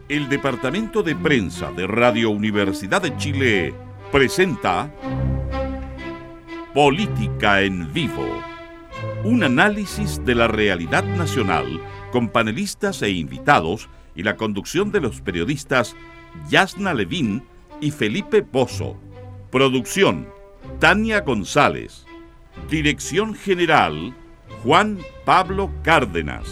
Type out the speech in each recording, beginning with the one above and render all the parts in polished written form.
El Departamento de Prensa de Radio Universidad de Chile presenta Política en Vivo, un análisis de la realidad nacional con panelistas e invitados y la conducción de los periodistas Yasna Levín y Felipe Pozo. Producción, Tania González. Dirección General, Juan Pablo Cárdenas.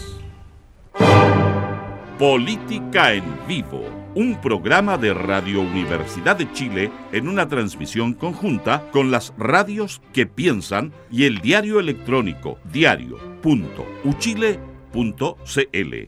Política en Vivo, un programa de Radio Universidad de Chile en una transmisión conjunta con las radios que piensan y el diario electrónico diario.uchile.cl.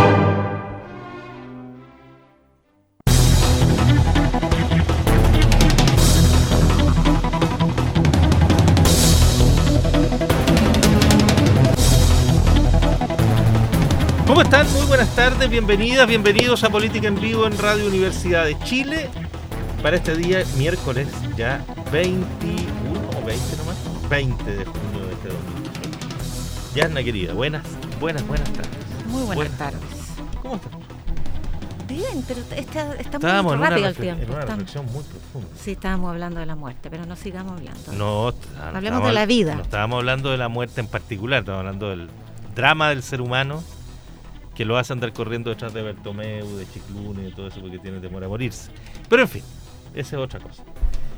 ¿Cómo están? Muy buenas tardes, bienvenidas, bienvenidos a Política en Vivo en Radio Universidad de Chile. Para este día, miércoles, ya 21 o 20 nomás, 20 de junio de este 2018. Yasna querida, buenas tardes. Muy buenas tardes. ¿Cómo estás? Bien, pero está Estábamos muy rápido el en tiempo. una reflexión muy profunda. Sí, estábamos hablando de la muerte, pero no sigamos hablando. No, hablemos de la vida. No estábamos hablando de la muerte en particular, estábamos hablando del drama del ser humano que lo hace andar corriendo detrás de Bertomeu, de Chicluna y de todo eso porque tiene temor a morirse. Pero en fin, esa es otra cosa.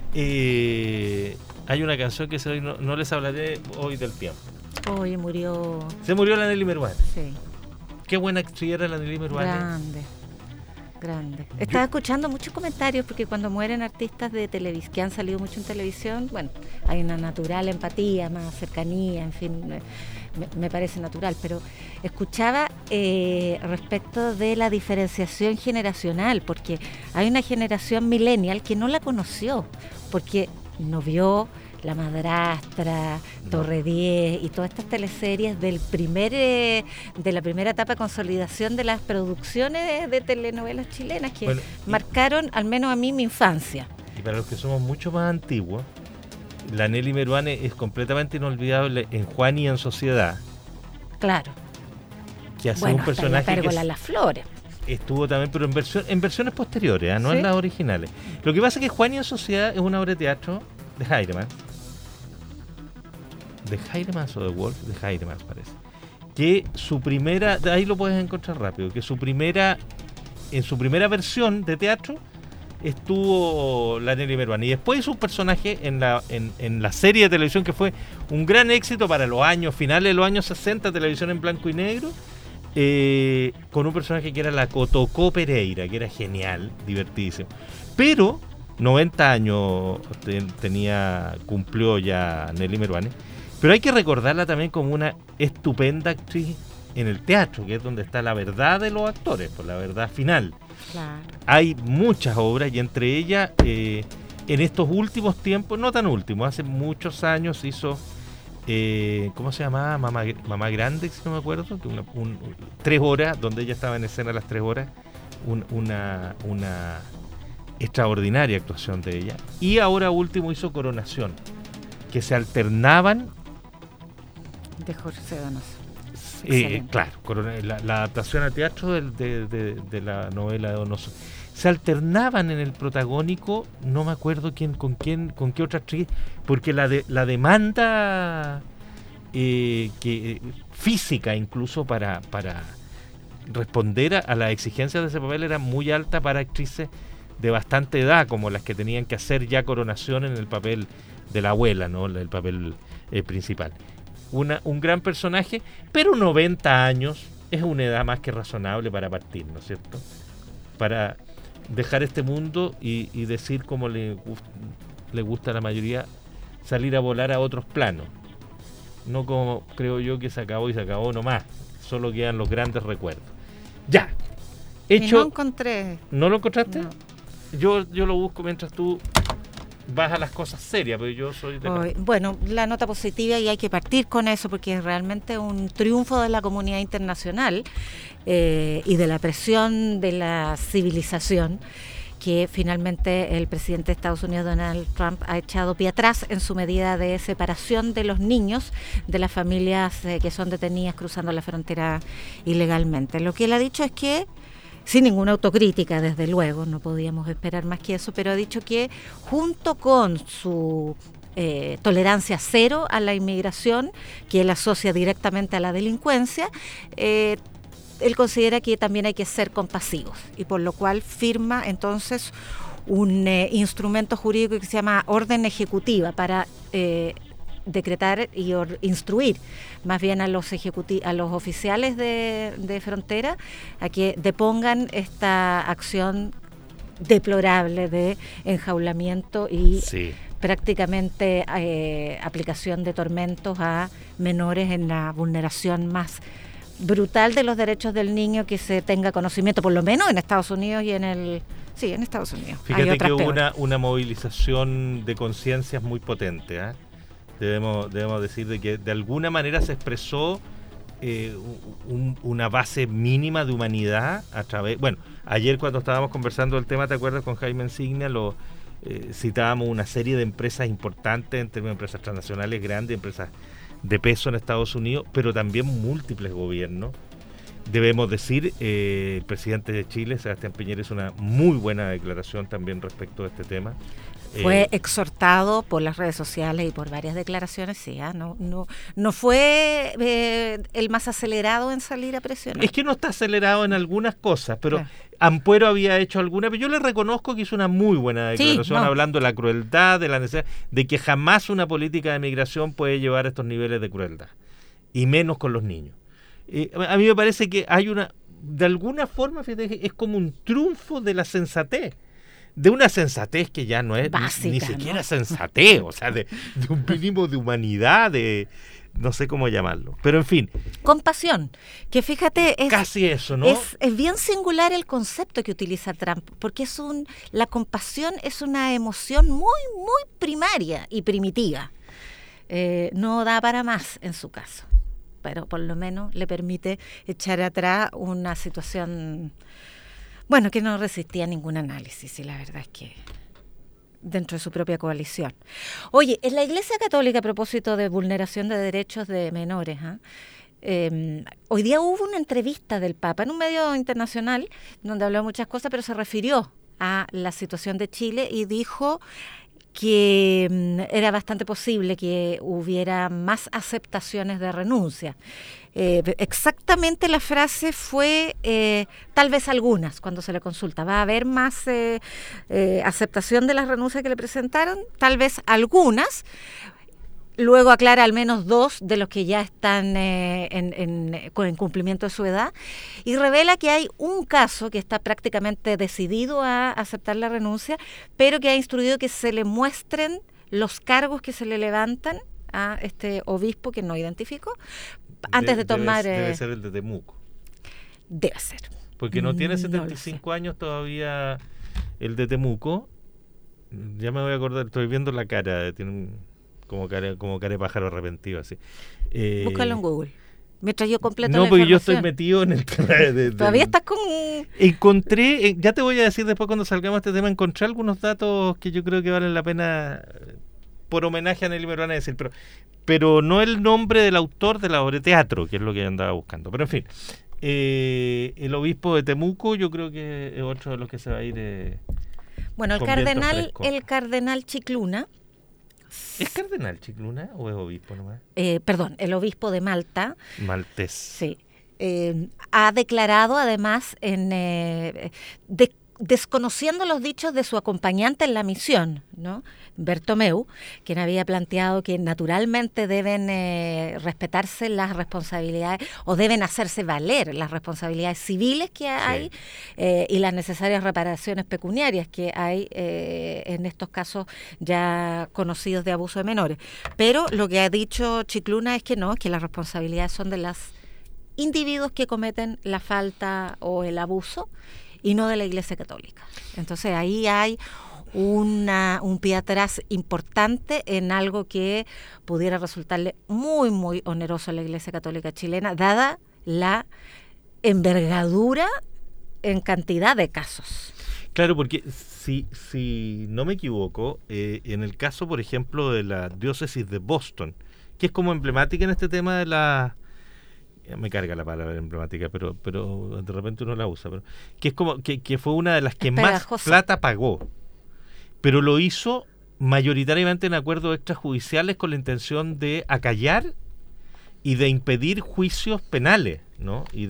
Hay una canción que no les hablaré hoy del tiempo. Hoy murió... Se murió la Nelly Meruane. Sí. Qué buena actriz era la Nelly Meruane. Grande. Estaba escuchando muchos comentarios porque cuando mueren artistas de televisión que han salido mucho en televisión, bueno, hay una natural empatía, más cercanía, en fin, me parece natural, pero escuchaba respecto de la diferenciación generacional, porque hay una generación millennial que no la conoció, porque no vio La Madrastra, Torre 10 y todas estas teleseries de la primera etapa de consolidación de las producciones de telenovelas chilenas que marcaron, al menos a mí, mi infancia. Y para los que somos mucho más antiguos, la Nelly Meruane es completamente inolvidable en Juan y en Sociedad. Claro. Que hace un personaje la Pérgola Las Flores. Estuvo también, pero en versiones posteriores, no en las originales. Lo que pasa es que Juan y en Sociedad es una obra de teatro de Heiremans. ¿De Heiremans o de Wolf? De Heiremans parece. Que su primera, ahí lo puedes encontrar rápido, que en su primera versión de teatro estuvo la Nelly Meruane. Y después hizo un personaje en la serie de televisión que fue un gran éxito para los años finales de los años 60, televisión en blanco y negro, con un personaje que era la Cotocó Pereira, que era genial, divertidísimo. Pero 90 años cumplió ya Nelly Meruane, pero hay que recordarla también como una estupenda actriz en el teatro, que es donde está la verdad de los actores, por la verdad final. Claro. Hay muchas obras y entre ellas, en estos últimos tiempos, no tan últimos, hace muchos años hizo, ¿cómo se llamaba? Mamá Grande, si no me acuerdo, 3 horas, donde ella estaba en escena a las 3 horas, una extraordinaria actuación de ella. Y ahora último hizo Coronación, que se alternaban. De Jorge Donoso. Claro, la adaptación a teatro de la novela de Donoso. Se alternaban en el protagónico, no me acuerdo con qué otra actriz, porque la demanda física incluso para responder a las exigencias de ese papel era muy alta para actrices de bastante edad, como las que tenían que hacer ya Coronación en el papel de la abuela, ¿no? El papel principal. Un gran personaje, pero 90 años es una edad más que razonable para partir, ¿no es cierto? Para dejar este mundo y decir, como le gusta a la mayoría, salir a volar a otros planos. No como creo yo que se acabó nomás. Solo quedan los grandes recuerdos. Ya. No encontré. ¿No lo encontraste? No. Yo lo busco mientras tú vas a las cosas serias, pero yo soy de... Bueno, la nota positiva, y hay que partir con eso porque es realmente un triunfo de la comunidad internacional y de la presión de la civilización, que finalmente el presidente de Estados Unidos, Donald Trump, ha echado pie atrás en su medida de separación de los niños de las familias que son detenidas cruzando la frontera ilegalmente. Lo que él ha dicho es que sin ninguna autocrítica, desde luego, no podíamos esperar más que eso, pero ha dicho que junto con su tolerancia cero a la inmigración, que él asocia directamente a la delincuencia, él considera que también hay que ser compasivos, y por lo cual firma entonces un instrumento jurídico que se llama orden ejecutiva para decretar y instruir más bien a los oficiales de frontera a que depongan esta acción deplorable de enjaulamiento y prácticamente aplicación de tormentos a menores en la vulneración más brutal de los derechos del niño que se tenga conocimiento, por lo menos en Estados Unidos y en Estados Unidos. Fíjate que hubo una movilización de conciencias muy potente, ¿eh? Debemos decir de que de alguna manera se expresó una base mínima de humanidad a través... Bueno, ayer cuando estábamos conversando del tema, ¿te acuerdas? Con Jaime Insignia, citábamos una serie de empresas importantes, en términos de empresas transnacionales grandes, empresas de peso en Estados Unidos, pero también múltiples gobiernos. Debemos decir, el presidente de Chile, Sebastián Piñera, hizo una muy buena declaración también respecto a este tema. Fue exhortado por las redes sociales y por varias declaraciones, sí, no fue el más acelerado en salir a presionar. Es que no está acelerado en algunas cosas, pero claro. Ampuero había hecho alguna, pero yo le reconozco que hizo una muy buena declaración, hablando de la crueldad, de la necesidad, de que jamás una política de migración puede llevar a estos niveles de crueldad, y menos con los niños. A mí me parece que hay de alguna forma, fíjate, es como un triunfo de la sensatez. De una sensatez que ya no es básica, ni siquiera, ¿no? Sensatez, o sea, de un mínimo de humanidad, no sé cómo llamarlo, pero en fin. Compasión, que fíjate, es casi eso, ¿no? Es bien singular el concepto que utiliza Trump, porque la compasión es una emoción muy, muy primaria y primitiva. No da para más en su caso, pero por lo menos le permite echar atrás una situación... Bueno, que no resistía ningún análisis, y la verdad es que dentro de su propia coalición. Oye, en la Iglesia Católica, a propósito de vulneración de derechos de menores, hoy día hubo una entrevista del Papa en un medio internacional donde habló muchas cosas, pero se refirió a la situación de Chile y dijo que era bastante posible que hubiera más aceptaciones de renuncia. Exactamente la frase fue tal vez algunas, cuando se le consulta. ¿Va a haber más aceptación de las renuncias que le presentaron? Tal vez algunas. Luego aclara al menos 2 de los que ya están con cumplimiento de su edad, y revela que hay un caso que está prácticamente decidido a aceptar la renuncia, pero que ha instruido que se le muestren los cargos que se le levantan a este obispo que no identificó antes de tomar... Debe ser el de Temuco. Debe ser. Porque no tiene 75 años todavía el de Temuco. Ya me voy a acordar, estoy viendo la cara, tiene como cara de pájaro arrepentido, así. Búscalo en Google. Mientras yo completo no, la porque información. yo estoy metido en el tema Todavía estás con... Encontré, ya te voy a decir después cuando salgamos de este tema, encontré algunos datos que yo creo que valen la pena, por homenaje a Nelly me lo van a decir, pero no el nombre del autor de la obra de teatro, que es lo que andaba buscando. Pero en fin, el obispo de Temuco yo creo que es otro de los que se va a ir... Bueno, el cardenal Chicluna. ¿Es cardenal Chicluna o es obispo nomás? Perdón, el obispo de Malta. Maltés. Sí. Ha declarado además desconociendo los dichos de su acompañante en la misión, ¿no? Bartomeu, quien había planteado que naturalmente deben respetarse las responsabilidades o deben hacerse valer las responsabilidades civiles que hay, y las necesarias reparaciones pecuniarias que hay en estos casos ya conocidos de abuso de menores. Pero lo que ha dicho Chicluna es que no, que las responsabilidades son de los individuos que cometen la falta o el abuso y no de la Iglesia Católica. Entonces ahí hay un pie atrás importante en algo que pudiera resultarle muy, muy oneroso a la Iglesia Católica chilena, dada la envergadura en cantidad de casos. Claro, porque si no me equivoco, en el caso, por ejemplo, de la diócesis de Boston, que es como emblemática en este tema de me carga la palabra emblemática, pero de repente uno la usa, pero que es como que fue una de las que más plata pagó, pero lo hizo mayoritariamente en acuerdos extrajudiciales con la intención de acallar y de impedir juicios penales, ¿no? Y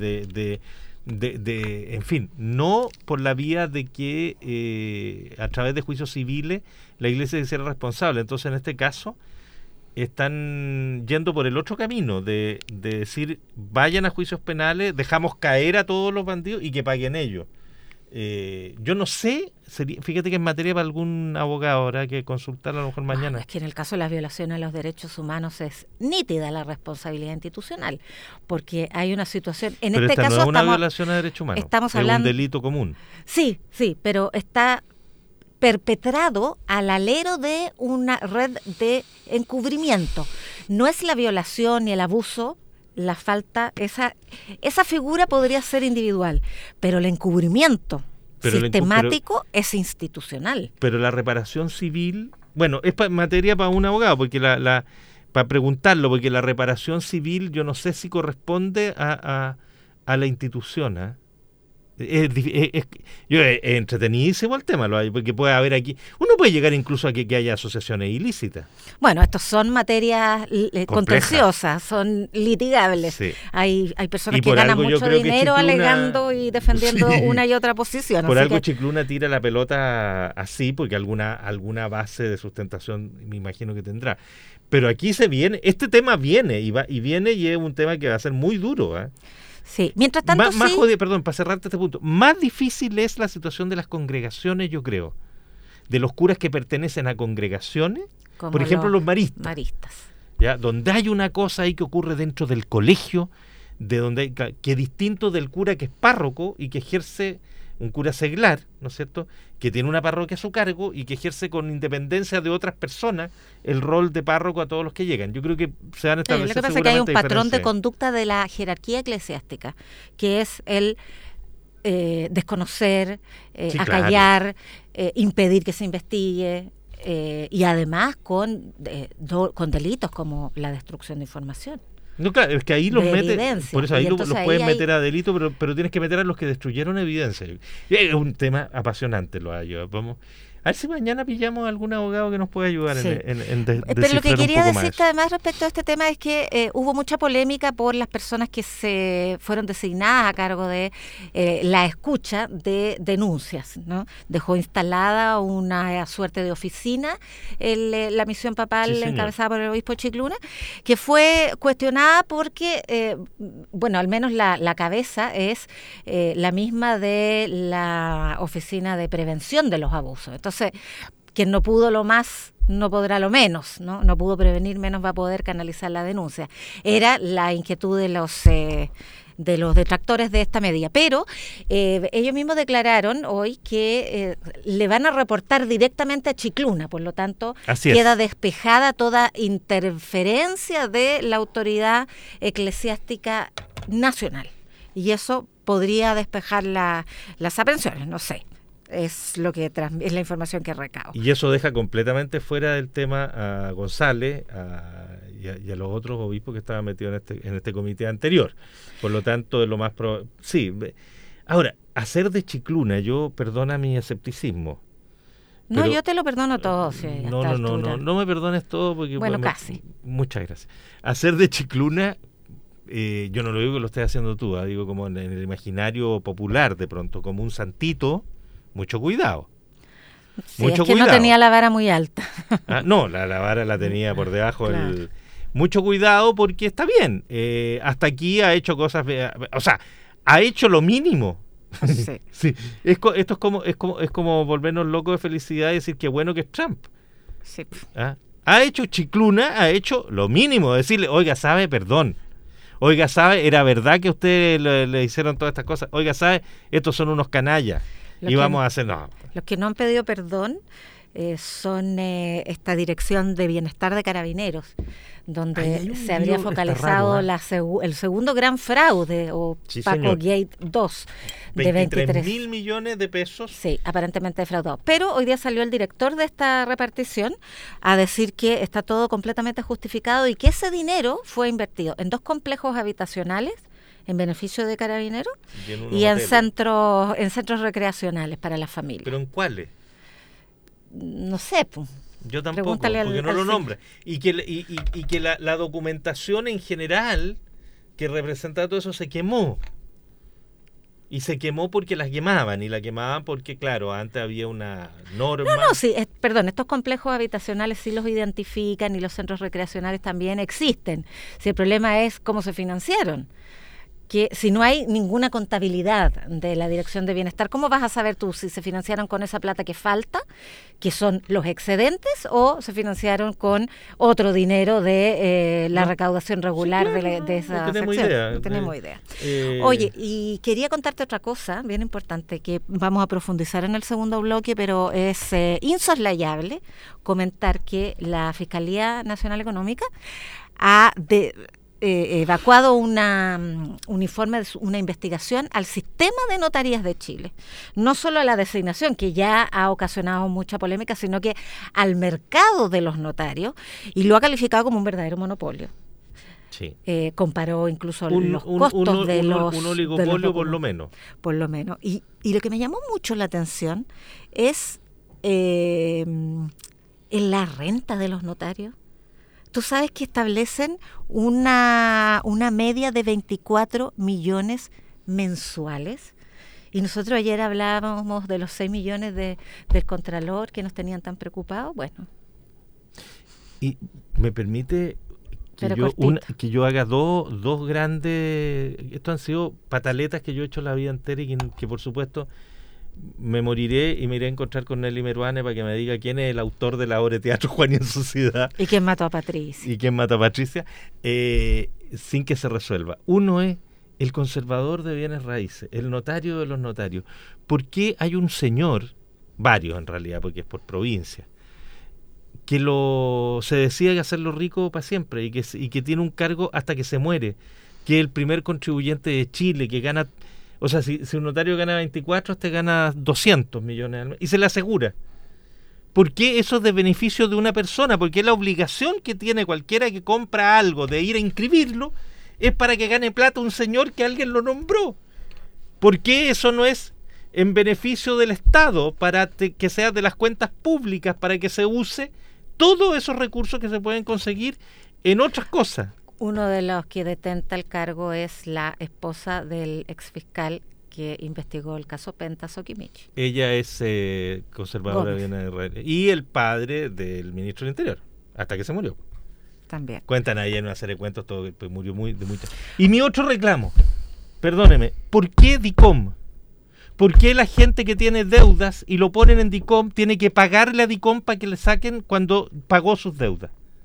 en fin, no por la vía de que a través de juicios civiles la Iglesia se hiciera responsable. Entonces, en este caso, están yendo por el otro camino de decir, vayan a juicios penales, dejamos caer a todos los bandidos y que paguen ellos. Yo no sé, fíjate que en materia para algún abogado habrá que consultar a lo mejor mañana. Es que en el caso de las violaciones a los derechos humanos es nítida la responsabilidad institucional, porque hay una situación, en pero este esta caso no es una violación a derechos humanos, estamos hablando, es un delito común. Sí, pero está perpetrado al alero de una red de encubrimiento. No es la violación ni el abuso, la falta, esa figura podría ser individual, pero el encubrimiento sistemático es institucional. Pero la reparación civil, bueno, es materia para un abogado, porque para preguntarlo, porque la reparación civil yo no sé si corresponde a la institución, ¿eh? Yo entretenidísimo el tema, porque puede haber aquí, uno puede llegar incluso a que haya asociaciones ilícitas. Bueno, estos son materias contenciosas, son litigables. Sí. Hay personas que ganan mucho dinero alegando y defendiendo una y otra posición. Por algo Chicluna tira la pelota así, porque alguna base de sustentación me imagino que tendrá. Pero aquí este tema viene y es un tema que va a ser muy duro, ¿eh? Sí, mientras tanto perdón, para cerrarte este punto, más difícil es la situación de las congregaciones, yo creo, de los curas que pertenecen a congregaciones, como por ejemplo los maristas. ¿Ya? Donde hay una cosa ahí que ocurre dentro del colegio, que es distinto del cura que es párroco y que ejerce, un cura seglar, ¿no es cierto?, que tiene una parroquia a su cargo y que ejerce con independencia de otras personas el rol de párroco a todos los que llegan. Yo creo que se van a establecer. Lo que pasa es que hay un patrón de conducta de la jerarquía eclesiástica, que es el desconocer, acallar, impedir que se investigue, y además con delitos como la destrucción de información. No, claro, es que ahí los mete, por eso ahí los puedes meter a delito, pero tienes que meter a los que destruyeron evidencia. Es un tema apasionante, vamos. A ver si mañana pillamos a algún abogado que nos pueda ayudar en Pero lo que quería decirte además respecto a este tema es que hubo mucha polémica por las personas que se fueron designadas a cargo de la escucha de denuncias, ¿no? Dejó instalada una suerte de oficina la misión papal encabezada por el obispo Chicluna, que fue cuestionada porque, al menos la cabeza es la misma de la Oficina de Prevención de los Abusos. Entonces, quien no pudo lo más, no podrá lo menos, ¿no? No pudo prevenir, menos va a poder canalizar la denuncia. Era la inquietud de los detractores de esta medida. Pero ellos mismos declararon hoy que le van a reportar directamente a Chicluna, por lo tanto queda despejada toda interferencia de la autoridad eclesiástica nacional. Y eso podría despejar las aprensiones, no sé. Es la información que recabo. Y eso deja completamente fuera del tema a González y a los otros obispos que estaban metidos en este comité anterior. Por lo tanto, es lo más probable. Sí. Ahora, hacer de Chicluna, perdona mi escepticismo. No, yo te lo perdono todo. Sí, no me perdones todo porque... casi. Muchas gracias. Hacer de Chicluna... yo no lo digo que lo estés haciendo tú, digo como en el imaginario popular de pronto, como un santito. Mucho cuidado. Sí, mucho cuidado. No tenía la vara muy alta. No, la vara la tenía por debajo. Claro. Mucho cuidado porque está bien. Hasta aquí ha hecho cosas, ha hecho lo mínimo. Sí. Sí. Esto es como volvernos locos de felicidad y decir qué bueno que es Trump. Sí. Ha hecho Chicluna, ha hecho lo mínimo, decirle, oiga, sabe, perdón. Oiga, sabe, era verdad que a usted le hicieron todas estas cosas. Oiga, sabe, estos son unos canallas. Vamos a hacer... No. Los que no han pedido perdón son esta Dirección de Bienestar de Carabineros, donde se habría focalizado el segundo gran fraude, o Paco Gate 2, de 23.000 millones de pesos. Sí, aparentemente defraudado. Pero hoy día salió el director de esta repartición a decir que está todo completamente justificado y que ese dinero fue invertido en 2 complejos habitacionales en beneficio de Carabineros y en centros recreacionales para las familias. ¿Pero en cuáles? No sé, pues. Yo tampoco, porque no lo nombra. Y que la documentación en general que representa todo eso se quemó. Y se quemó porque las quemaban, y la quemaban porque, claro, antes había una norma. Sí, estos complejos habitacionales sí los identifican y los centros recreacionales también existen. Si el problema es cómo se financiaron, que si no hay ninguna contabilidad de la Dirección de Bienestar, ¿cómo vas a saber tú si se financiaron con esa plata que falta, que son los excedentes, o se financiaron con otro dinero de la recaudación regular de esa sección? No tenemos idea. Oye, y quería contarte otra cosa bien importante que vamos a profundizar en el segundo bloque, pero es insoslayable comentar que la Fiscalía Nacional Económica ha evacuado un informe de una investigación al sistema de notarías de Chile. No solo a la designación, que ya ha ocasionado mucha polémica, sino que al mercado de los notarios, y lo ha calificado como un verdadero monopolio. Sí. Comparó incluso los costos de los... Un oligopolio por lo menos. Por lo menos. Y lo que me llamó mucho la atención es en la renta de los notarios. Tú sabes que establecen una media de 24 millones mensuales. Y nosotros ayer hablábamos de los 6 millones del Contralor que nos tenían tan preocupados. Bueno. Y me permite que yo haga dos grandes... Estos han sido pataletas que yo he hecho la vida entera y que por supuesto... me moriré y me iré a encontrar con Nelly Meruane para que me diga quién es el autor de la obra de teatro Juan y en Sociedad. ¿Y quién mató a Patricia? Sin que se resuelva. Uno es el conservador de bienes raíces, el notario de los notarios. ¿Por qué hay un señor, varios en realidad, porque es por provincia, que se decide hacerlo rico para siempre y que tiene un cargo hasta que se muere, que es el primer contribuyente de Chile, que gana... O sea, si un notario gana 24, este gana 200 millones al mes, y se le asegura. ¿Por qué eso es de beneficio de una persona? Porque la obligación que tiene cualquiera que compra algo de ir a inscribirlo es para que gane plata un señor que alguien lo nombró. ¿Por qué eso no es en beneficio del Estado, para que sea de las cuentas públicas, para que se use todos esos recursos que se pueden conseguir en otras cosas? Uno de los que detenta el cargo es la esposa del exfiscal que investigó el caso Penta, Sokimich. Ella es conservadora de bienes raíces. Y el padre del ministro del Interior, hasta que se murió. También. Cuentan ahí en una serie de cuentos, todo pues, murió muy tarde. Y mi otro reclamo, perdóneme, ¿por qué DICOM? ¿Por qué la gente que tiene deudas y lo ponen en DICOM tiene que pagarle a DICOM para que le saquen cuando pagó sus deudas?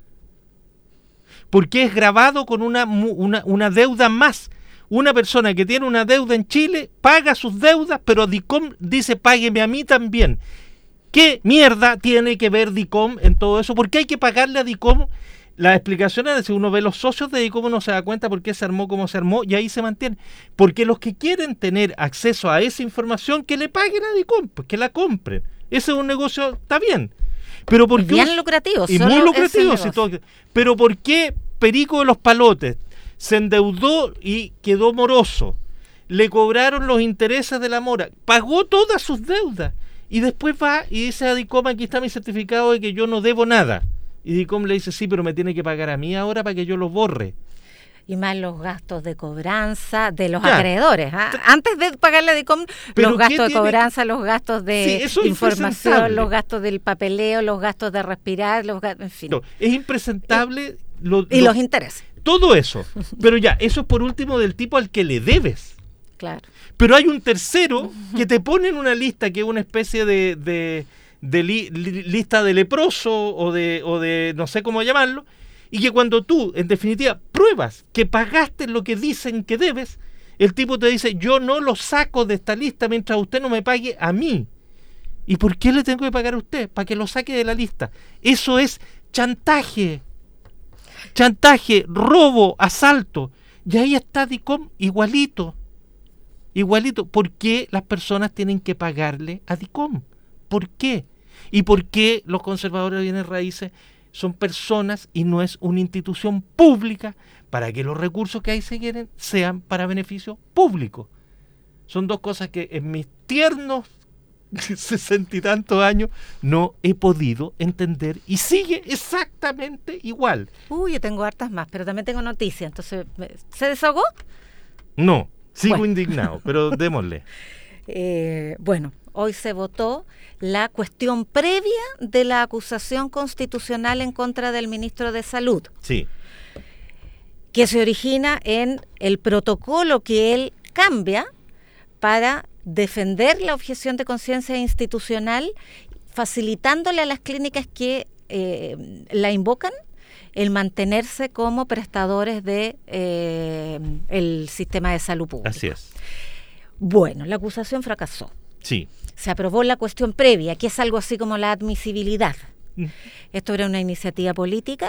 ¿Por qué es grabado con una deuda más? Una persona que tiene una deuda en Chile paga sus deudas, pero DICOM dice págueme a mí también. ¿Qué mierda tiene que ver DICOM en todo eso? ¿Por qué hay que pagarle a DICOM? La explicación es que si uno ve los socios de DICOM uno se da cuenta por qué se armó como se armó y ahí se mantiene. Porque los que quieren tener acceso a esa información, que le paguen a DICOM, pues que la compren. Ese es un negocio, está bien. Pero ¿por qué bien lucrativo. Y muy lucrativo. Si todo, pero ¿por qué Perico de los Palotes se endeudó y quedó moroso? Le cobraron los intereses de la mora. Pagó todas sus deudas. Y después va y dice a DICOM, aquí está mi certificado de que yo no debo nada. Y DICOM le dice, sí, pero me tiene que pagar a mí ahora para que yo lo borre. Y más los gastos de cobranza de los acreedores. Antes de pagarle a DICOM, los gastos de cobranza, los gastos de información, los gastos del papeleo, los gastos de respirar, en fin. No, es impresentable. Y los intereses. Todo eso. Pero ya, eso es por último del tipo al que le debes. Claro. Pero hay un tercero que te pone en una lista que es una especie de lista de leproso o de no sé cómo llamarlo, y que cuando tú, en definitiva, pruebas que pagaste lo que dicen que debes, el tipo te dice, yo no lo saco de esta lista mientras usted no me pague a mí. ¿Y por qué le tengo que pagar a usted? Para que lo saque de la lista. Eso es chantaje. Chantaje, robo, asalto. Y ahí está DICOM igualito. ¿Por qué las personas tienen que pagarle a DICOM? ¿Por qué? ¿Y por qué los conservadores de bienes raíces son personas y no es una institución pública para que los recursos que ahí se quieren sean para beneficio público. Son dos cosas que en mis tiernos 60 y tantos años no he podido entender y sigue exactamente igual. Yo tengo hartas más, pero también tengo noticias. Entonces, ¿se desahogó? No, sigo indignado, pero démosle. Bueno, hoy se votó la cuestión previa de la acusación constitucional en contra del ministro de Salud. Sí. Que se origina en el protocolo que él cambia para defender la objeción de conciencia institucional, facilitándole a las clínicas que la invocan el mantenerse como prestadores de el sistema de salud pública. Así es. Bueno, la acusación fracasó. Sí. Se aprobó la cuestión previa, que es algo así como la admisibilidad. Esto era una iniciativa política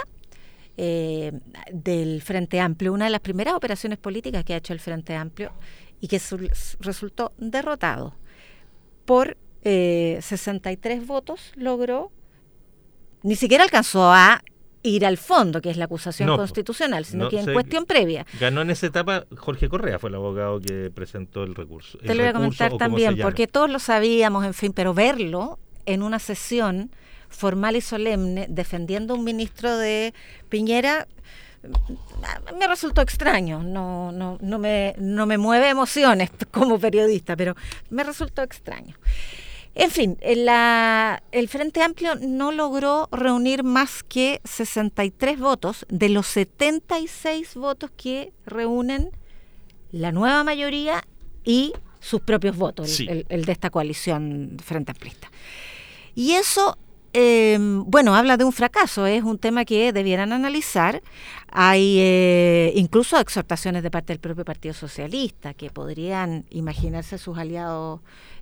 del Frente Amplio, una de las primeras operaciones políticas que ha hecho el Frente Amplio y que resultó derrotado por 63 votos. Logró, ni siquiera alcanzó a ir al fondo, que es la acusación constitucional, sino que en cuestión previa. Ganó en esa etapa Jorge Correa, fue el abogado que presentó el recurso. Te lo voy a comentar también, porque todos lo sabíamos, en fin, pero verlo en una sesión formal y solemne defendiendo a un ministro de Piñera me resultó extraño. No me mueve emociones como periodista, pero me resultó extraño. En fin, el Frente Amplio no logró reunir más que 63 votos de los 76 votos que reúnen la nueva mayoría y sus propios votos, sí. el de esta coalición Frente Amplista. Y eso, habla de un fracaso, es un tema que debieran analizar. Hay incluso exhortaciones de parte del propio Partido Socialista que podrían imaginarse sus aliados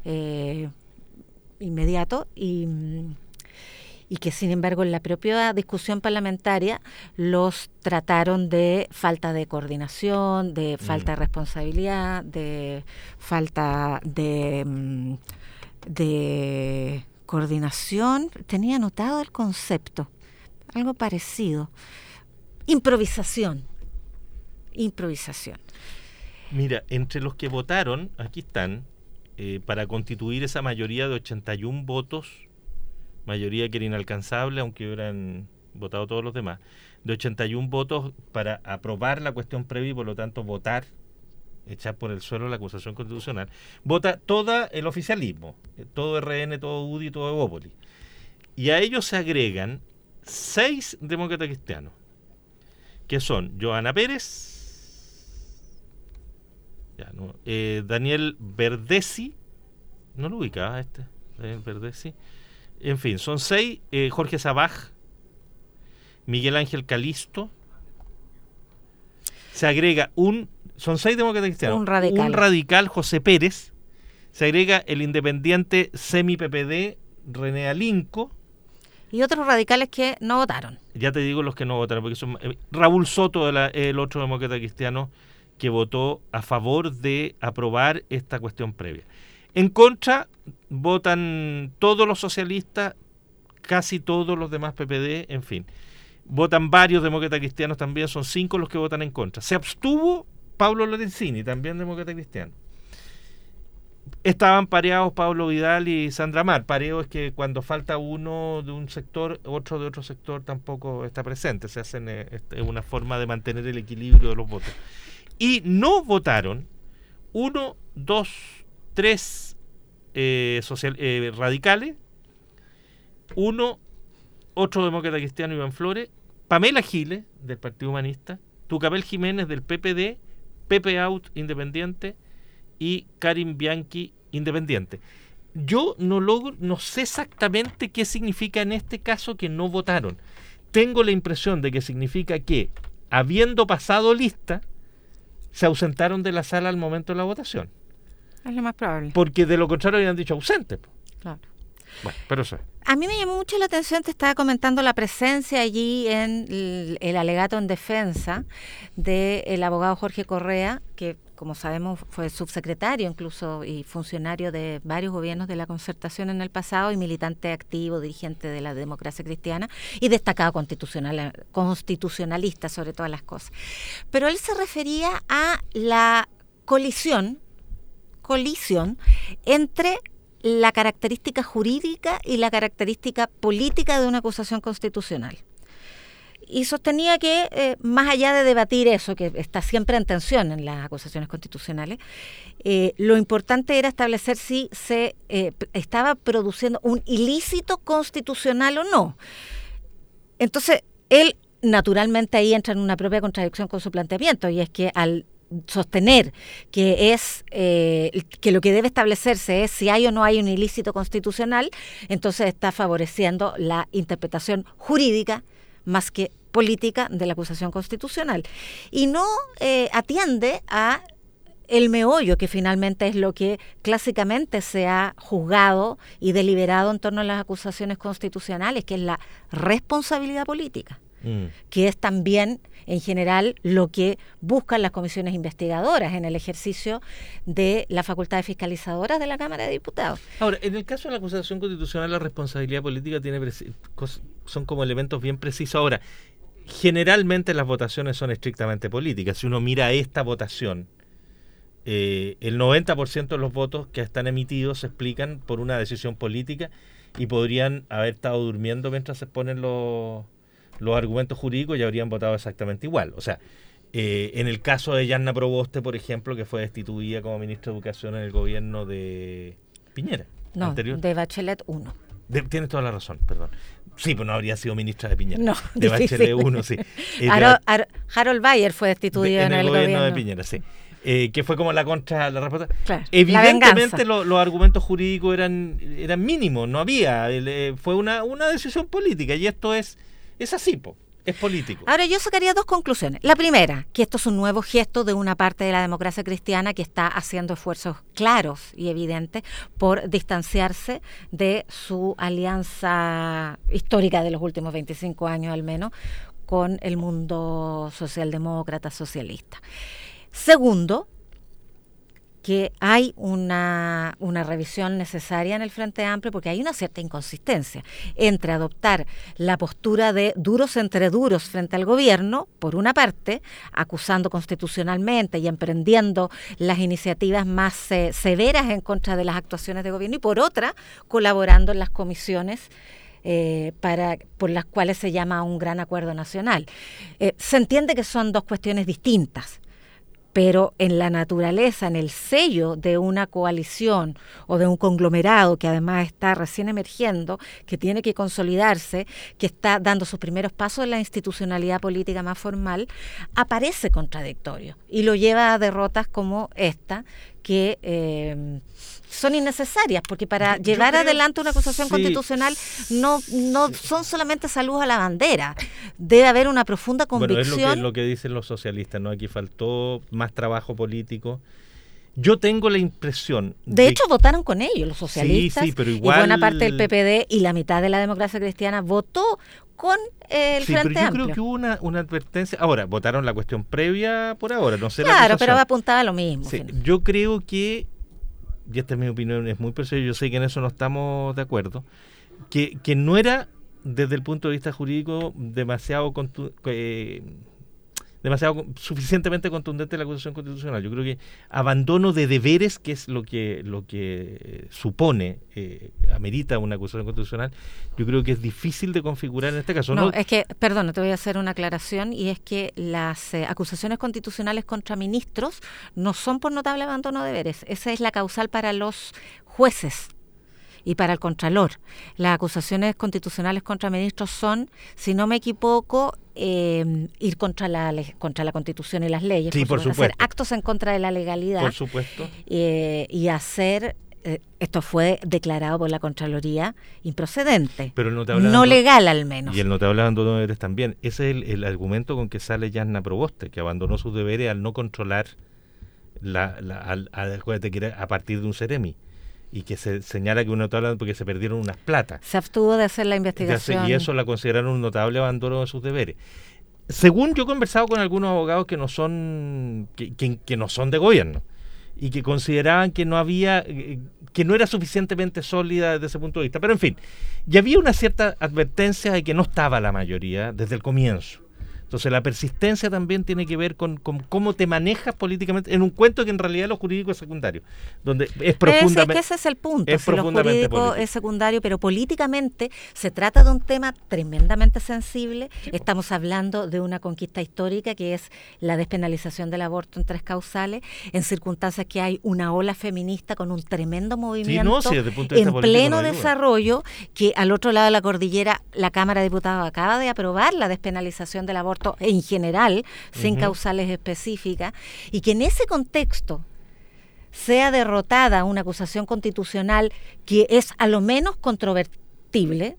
inmediato y que sin embargo en la propia discusión parlamentaria los trataron de falta de coordinación, de falta de responsabilidad, de falta de coordinación. Tenía anotado el concepto, algo parecido. Improvisación. Mira, entre los que votaron, aquí están, para constituir esa mayoría de 81 votos, mayoría que era inalcanzable, aunque hubieran votado todos los demás, de 81 votos para aprobar la cuestión previa y por lo tanto votar, echar por el suelo la acusación constitucional, vota todo el oficialismo, todo RN, todo UDI, todo Evópolis. Y a ellos se agregan 6 demócratas cristianos, que son Johanna Pérez, Daniel Verdesi, no lo ubicaba Daniel Verdesi, en fin, son 6, Jorge Sabaj, Miguel Ángel Calisto, se agrega son 6 demócratas cristianos, un radical José Pérez, se agrega el independiente semi-PPD René Alinco, y otros radicales que no votaron. Ya te digo los que no votaron, porque son Raúl Soto, el otro demócrata cristiano que votó a favor de aprobar esta cuestión previa. En contra votan todos los socialistas, casi todos los demás PPD, en fin. Votan varios demócratas cristianos también, son 5 los que votan en contra. Se abstuvo Pablo Lorenzini, también demócrata cristiano. Estaban pareados Pablo Vidal y Sandra Mar. Pareo es que cuando falta uno de un sector, otro de otro sector tampoco está presente. Se hacen una forma de mantener el equilibrio de los votos. Y no votaron 1, 2, 3 radicales, otro demócrata cristiano, Iván Flores, Pamela Giles del Partido Humanista, Tucapel Jiménez del PPD, Pepe Out independiente y Karin Bianchi independiente. Yo no sé exactamente qué significa en este caso que no votaron. Tengo la impresión de que significa que, habiendo pasado lista, se ausentaron de la sala al momento de la votación. Es lo más probable. Porque de lo contrario habían dicho ausentes. Claro. Bueno, pero eso. A mí me llamó mucho la atención, te estaba comentando la presencia allí en el alegato en defensa del abogado Jorge Correa, que como sabemos, fue subsecretario incluso y funcionario de varios gobiernos de la Concertación en el pasado y militante activo, dirigente de la democracia cristiana y destacado constitucionalista sobre todas las cosas. Pero él se refería a la colisión entre la característica jurídica y la característica política de una acusación constitucional. Y sostenía que, más allá de debatir eso, que está siempre en tensión en las acusaciones constitucionales, lo importante era establecer si se estaba produciendo un ilícito constitucional o no. Entonces, él naturalmente ahí entra en una propia contradicción con su planteamiento, y es que al sostener que que lo que debe establecerse es si hay o no hay un ilícito constitucional, entonces está favoreciendo la interpretación jurídica más que política de la acusación constitucional, y no atiende a el meollo, que finalmente es lo que clásicamente se ha juzgado y deliberado en torno a las acusaciones constitucionales, que es la responsabilidad política, que es también en general lo que buscan las comisiones investigadoras en el ejercicio de las facultades fiscalizadoras de la Cámara de Diputados. Ahora, en el caso de la acusación constitucional, la responsabilidad política son como elementos bien precisos. Ahora, generalmente las votaciones son estrictamente políticas. Si uno mira esta votación, el 90% de los votos que están emitidos se explican por una decisión política y podrían haber estado durmiendo mientras se ponen los argumentos jurídicos y habrían votado exactamente igual. O sea, en el caso de Yasna Proboste, por ejemplo, que fue destituida como ministra de Educación en el gobierno de Piñera. No, anterior. De Bachelet 1. Tienes toda la razón, perdón. Sí, pues no habría sido ministra de Piñera. No, de difícil. Bachelet 1, sí. Harold Bayer fue destituido en el gobierno de Piñera, sí. Que fue como la respuesta. Claro, evidentemente los argumentos jurídicos eran mínimos, no había. Fue una decisión política, y esto es así, es político. Ahora, yo sacaría dos conclusiones. La primera, que esto es un nuevo gesto de una parte de la democracia cristiana que está haciendo esfuerzos claros y evidentes por distanciarse de su alianza histórica de los últimos 25 años al menos con el mundo socialdemócrata, socialista. Segundo, que hay una revisión necesaria en el Frente Amplio, porque hay una cierta inconsistencia entre adoptar la postura de duros entre duros frente al gobierno, por una parte, acusando constitucionalmente y emprendiendo las iniciativas más severas en contra de las actuaciones de gobierno, y por otra, colaborando en las comisiones por las cuales se llama un gran acuerdo nacional. Se entiende que son dos cuestiones distintas, pero en la naturaleza, en el sello de una coalición o de un conglomerado que además está recién emergiendo, que tiene que consolidarse, que está dando sus primeros pasos en la institucionalidad política más formal, aparece contradictorio y lo lleva a derrotas como esta, que son innecesarias, porque para llevar adelante una acusación constitucional no son solamente saludos a la bandera, debe haber una profunda convicción. Bueno, es lo que dicen los socialistas, ¿no? Aquí faltó más trabajo político. Yo tengo la impresión... De hecho, votaron con ellos los socialistas, sí, pero igual... y buena parte del PPD y la mitad de la democracia cristiana votó con el Frente Amplio. Pero yo creo que hubo una advertencia. Ahora, votaron la cuestión previa por ahora, no sé. Claro, pero apuntaba a lo mismo. Sí, yo creo que, y esta es mi opinión, es muy personal, yo sé que en eso no estamos de acuerdo, que no era, desde el punto de vista jurídico, demasiado suficientemente contundente la acusación constitucional. Yo creo que abandono de deberes, que es lo que supone, amerita una acusación constitucional, yo creo que es difícil de configurar en este caso. No, es que, perdón, te voy a hacer una aclaración, y es que las acusaciones constitucionales contra ministros no son por notable abandono de deberes. Esa es la causal para los jueces y para el Contralor. Las acusaciones constitucionales contra ministros son, si no me equivoco, ir contra la Constitución y las leyes, sí, por supuesto. Hacer actos en contra de la legalidad. Por supuesto. Y hacer, esto fue declarado por la Contraloría improcedente, pero no legal al menos. Y el notable abandono de deberes también. Ese es el argumento con que sale Yasna Proboste, que abandonó sus deberes al no controlar a partir de un Ceremi. Y que se señala que un notable porque se perdieron unas platas. Se abstuvo de hacer la investigación. Y eso la consideraron un notable abandono de sus deberes. según yo he conversado con algunos abogados que no son que no son de gobierno y que consideraban que no había que no era suficientemente sólida desde ese punto de vista, pero en fin, ya había una cierta advertencia de que no estaba la mayoría desde el comienzo. Entonces la persistencia también tiene que ver con cómo te manejas políticamente en un cuento que en realidad lo jurídico es secundario, donde es profundamente... Ese es el punto, es profundamente lo jurídico político. Es secundario, pero políticamente se trata de un tema tremendamente sensible. Estamos hablando de una conquista histórica que es la despenalización del aborto en 3 causales, en circunstancias que hay una ola feminista con un tremendo movimiento desde el punto de vista en político pleno no hay duda. desarrollo, que al otro lado de la cordillera la Cámara de Diputados acaba de aprobar la despenalización del aborto en general, sin causales específicas, y que en ese contexto sea derrotada una acusación constitucional que es a lo menos controvertible,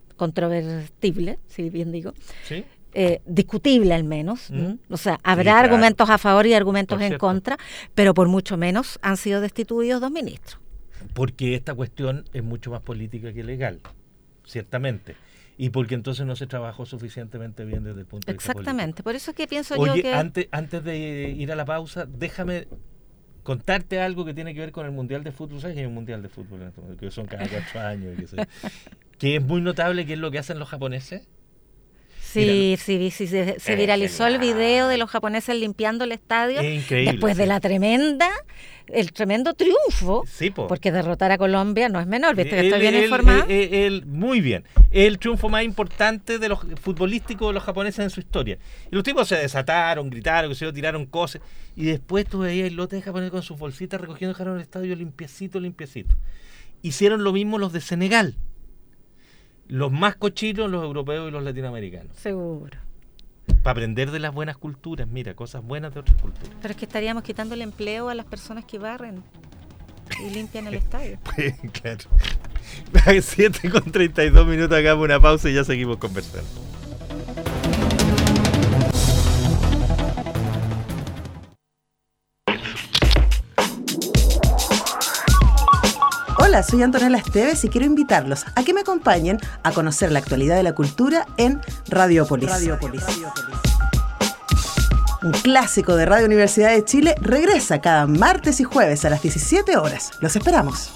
si bien digo, ¿Sí? discutible al menos, ¿no? O sea, habrá claro. argumentos a favor y argumentos Por en cierto. contra, pero por mucho menos han sido destituidos 2 ministros. Porque esta cuestión es mucho más política que legal, ciertamente. Y porque entonces no se trabajó suficientemente bien desde el punto de vista Exactamente, por eso es que pienso político. yo Oye, que... antes de ir a la pausa, déjame contarte algo que tiene que ver con el Mundial de Fútbol. ¿Sabes que hay un Mundial de Fútbol en este momento? Que son cada 4 años, que es muy notable, que es lo que hacen los japoneses. Sí, se viralizó el video de los japoneses limpiando el estadio Es increíble, después de sí. el tremendo triunfo, Sí, po. porque derrotar a Colombia no es menor, viste que estoy bien informada. Muy bien. El triunfo más importante de los futbolísticos de los japoneses en su historia. Y los tipos se desataron, gritaron, tiraron cosas. Y después tú veías el lote de japoneses con sus bolsitas recogiendo, dejaron el estadio limpiecito. Hicieron lo mismo los de Senegal. Los más cochinos, los europeos y los latinoamericanos. Seguro. Para aprender de las buenas culturas, mira, cosas buenas de otras culturas. Pero es que estaríamos quitando el empleo a las personas que barren y limpian el estadio. Claro. 7:32 hagamos una pausa y ya seguimos conversando. Hola, soy Antonella Esteves y quiero invitarlos a que me acompañen a conocer la actualidad de la cultura en Radiopolis. Un clásico de Radio Universidad de Chile regresa cada martes y jueves a las 17 horas. Los esperamos.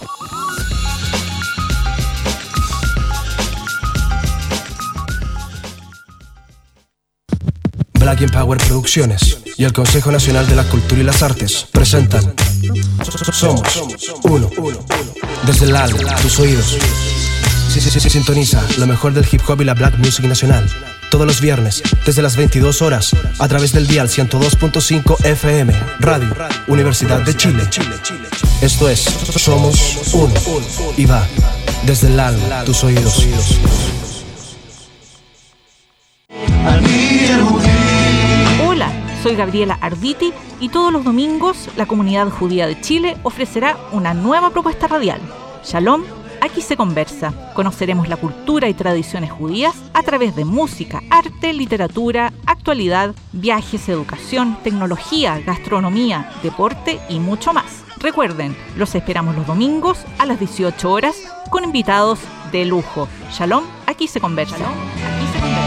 Black Empower Producciones y el Consejo Nacional de la Cultura y las Artes presentan Somos Uno. Desde el alma, tus oídos. Sintoniza lo mejor del hip hop y la black music nacional. Todos los viernes, desde las 22 horas, a través del dial 102.5 FM, Radio Universidad de Chile. Esto es Somos Uno. Y va desde el alma, tus oídos. Hola, soy Gabriela Arditi y todos los domingos la comunidad judía de Chile ofrecerá una nueva propuesta radial. Shalom, aquí se conversa. Conoceremos la cultura y tradiciones judías a través de música, arte, literatura, actualidad, viajes, educación, tecnología, gastronomía, deporte y mucho más. Recuerden, los esperamos los domingos a las 18 horas con invitados de lujo. Shalom, aquí se conversa. Shalom, aquí se conversa.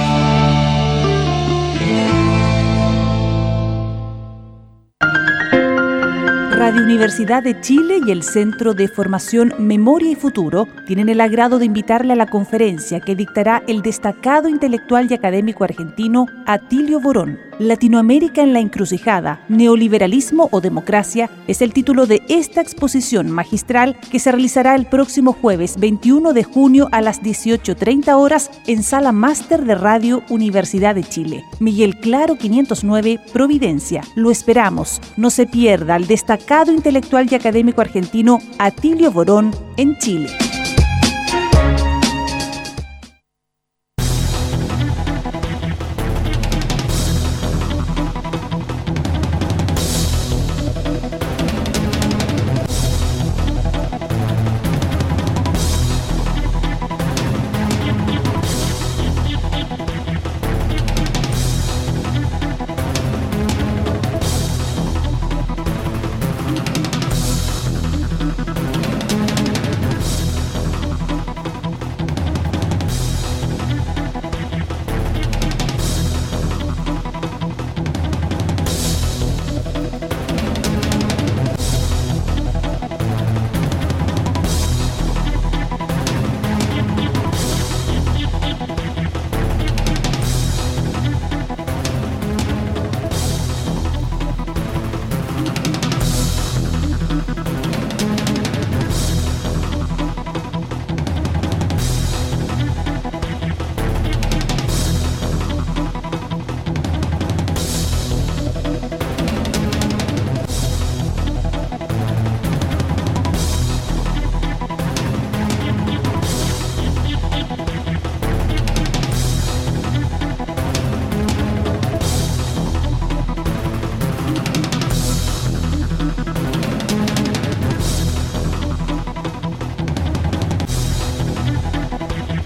Radio Universidad de Chile y el Centro de Formación Memoria y Futuro tienen el agrado de invitarle a la conferencia que dictará el destacado intelectual y académico argentino Atilio Borón. Latinoamérica en la encrucijada, neoliberalismo o democracia es el título de esta exposición magistral que se realizará el próximo jueves 21 de junio a las 18:30 horas en Sala Máster de Radio Universidad de Chile. Miguel Claro 509, Providencia. Lo esperamos. No se pierda al destacado intelectual y académico argentino Atilio Borón en Chile.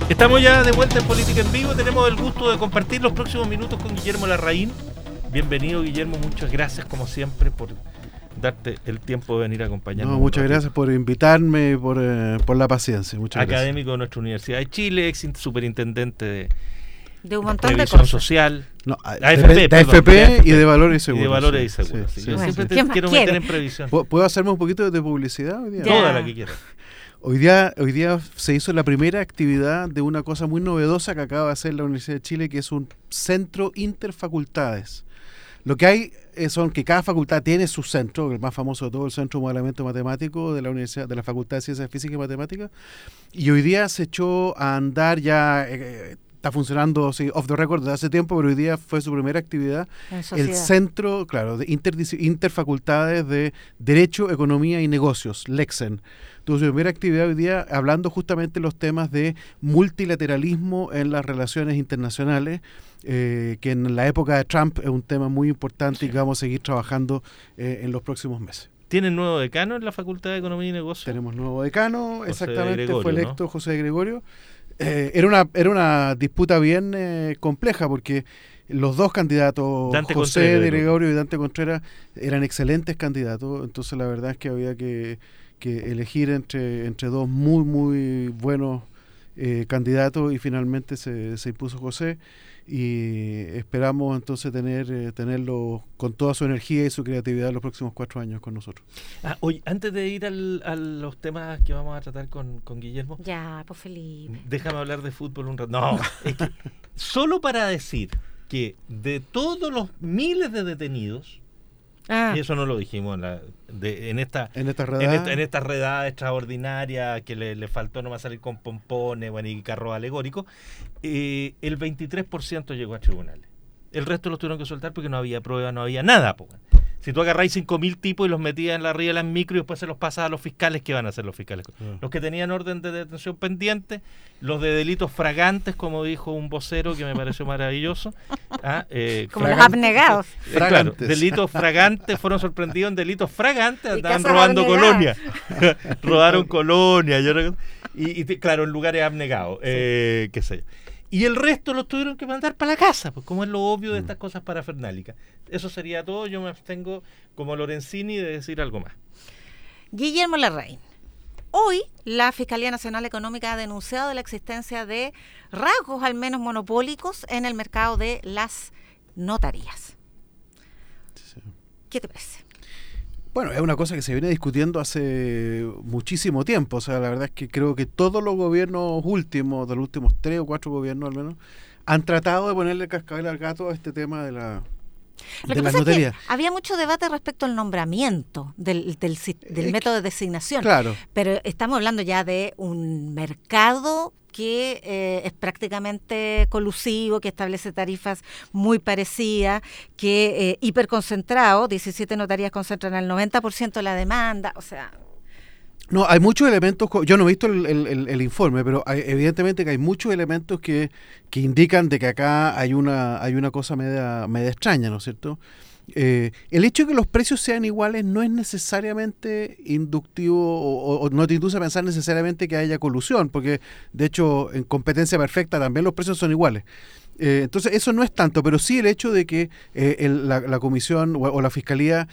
Estamos ya de vuelta en Política en Vivo. Tenemos el gusto de compartir los próximos minutos con Guillermo Larraín. Bienvenido, Guillermo. Muchas gracias, como siempre, por darte el tiempo de venir a acompañarnos. No, muchas gracias por invitarme y por la paciencia. Muchas Académico gracias. de nuestra Universidad de Chile, ex superintendente de un montón de Previsión cosas. Social. No, AFP, de AFP y de Valores y Seguros. Y de Valores y Seguros. Sí, Sí, sí, yo sí. siempre ¿Qué te más quiero quiere? meter en previsión. ¿Puedo hacerme un poquito de publicidad hoy día? Ya. Toda la que quieras. Hoy día se hizo la primera actividad de una cosa muy novedosa que acaba de hacer la Universidad de Chile, que es un centro interfacultades. Lo que hay son que cada facultad tiene su centro, el más famoso de todo, el Centro de Modelamiento Matemático de la Universidad, de la Facultad de Ciencias Físicas y Matemáticas, y hoy día se echó a andar ya. Está funcionando off the record desde hace tiempo, pero hoy día fue su primera actividad, En el sociedad. Centro, claro, de Interfacultades de Derecho, Economía y Negocios, LEXEN. Tuvo su primera actividad hoy día hablando justamente los temas de multilateralismo en las relaciones internacionales, que en la época de Trump es un tema muy importante y que vamos a seguir trabajando en los próximos meses. ¿Tienen nuevo decano en la Facultad de Economía y Negocios? Tenemos nuevo decano, José exactamente, Gregorio, fue electo José de Gregorio. Era una disputa bien compleja porque los dos candidatos, Dante José Contreras, de Gregorio y Dante Contreras, eran excelentes candidatos, entonces la verdad es que había que elegir entre dos muy, muy buenos candidatos y finalmente se impuso José y esperamos entonces tenerlo con toda su energía y su creatividad los próximos 4 años con nosotros. Oye, antes de ir a los temas que vamos a tratar con Guillermo, Ya, pues Felipe. déjame hablar de fútbol un rato. No, es que solo para decir que de todos los miles de detenidos, y eso no lo dijimos en esta redada extraordinaria que le faltó nomás salir con pompones, bueno, y carros alegóricos, el 23% llegó a tribunales. El resto los tuvieron que soltar porque no había prueba, no había nada. Si tú agarráis 5.000 tipos y los metías en la ría de las micro y después se los pasas a los fiscales, ¿qué van a hacer los fiscales? Los que tenían orden de detención pendiente, los de delitos fragantes, como dijo un vocero que me pareció maravilloso. Como los abnegados. Claro, delitos fragantes, fueron sorprendidos en delitos fragantes, andaban casas robando abnegadas. colonia. Robaron colonia. Claro, en lugares abnegados. Qué sé yo. Y el resto los tuvieron que mandar para la casa, pues como es lo obvio de estas cosas parafernálicas. Eso sería todo. Yo me abstengo como Lorenzini de decir algo más. Guillermo Larraín. Hoy la Fiscalía Nacional Económica ha denunciado la existencia de rasgos al menos monopólicos en el mercado de las notarías. Sí. ¿Qué te parece? Bueno, es una cosa que se viene discutiendo hace muchísimo tiempo. O sea, la verdad es que creo que todos los gobiernos últimos, de los últimos 3 o 4 gobiernos al menos, han tratado de ponerle cascabel al gato a este tema de las notarías. Había mucho debate respecto al nombramiento del método de designación. Claro. Pero estamos hablando ya de un mercado que es prácticamente colusivo, que establece tarifas muy parecidas, que hiperconcentrado, 17 notarías concentran el 90% de la demanda, o sea... No, hay muchos elementos, yo no he visto el informe, pero evidentemente que hay muchos elementos que indican de que acá hay una cosa media extraña, ¿no es cierto? El hecho de que los precios sean iguales no es necesariamente inductivo o no te induce a pensar necesariamente que haya colusión, porque de hecho en competencia perfecta también los precios son iguales. Entonces eso no es tanto, pero sí el hecho de que la comisión o la fiscalía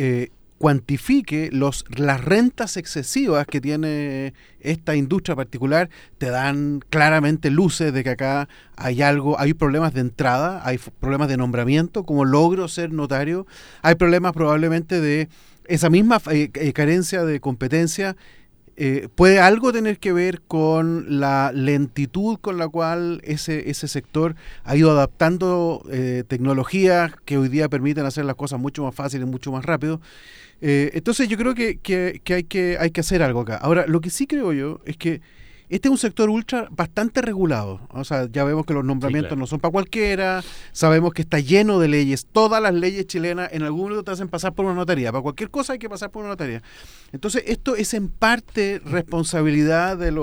cuantifique las rentas excesivas que tiene esta industria particular, te dan claramente luces de que acá hay problemas de entrada, hay problemas de nombramiento, como logro ser notario, hay problemas probablemente de esa misma carencia de competencia. Puede algo tener que ver con la lentitud con la cual ese sector ha ido adaptando tecnologías que hoy día permiten hacer las cosas mucho más fáciles, mucho más rápido. Entonces yo creo que hay que hacer algo acá. Ahora, lo que sí creo yo es que este es un sector bastante regulado. O sea, ya vemos que los nombramientos no son para cualquiera, sabemos que está lleno de leyes. Todas las leyes chilenas en algún momento te hacen pasar por una notaría. Para cualquier cosa hay que pasar por una notaría. Entonces, esto es en parte responsabilidad de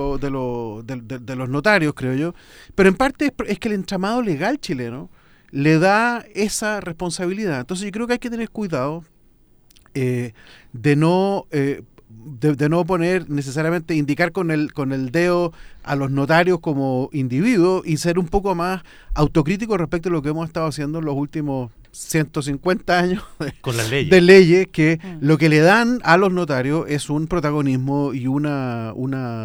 los notarios, creo yo, pero en parte es que el entramado legal chileno le da esa responsabilidad. Entonces, yo creo que hay que tener cuidado de no de no poner necesariamente, indicar con el dedo a los notarios como individuos y ser un poco más autocrítico respecto a lo que hemos estado haciendo en los últimos 150 años con las leyes. de leyes que lo que le dan a los notarios es un protagonismo y una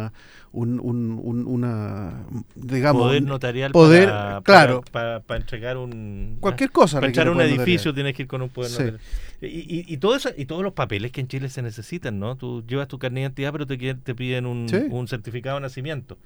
digamos poder notarial claro, para entregar cualquier cosa, para entrar a un edificio notarial. Tienes que ir con un poder Sí. notarial. Y todo eso, y todos los papeles que en Chile se necesitan, ¿no? Tú llevas tu carnet de identidad, pero te piden Sí. un certificado de nacimiento.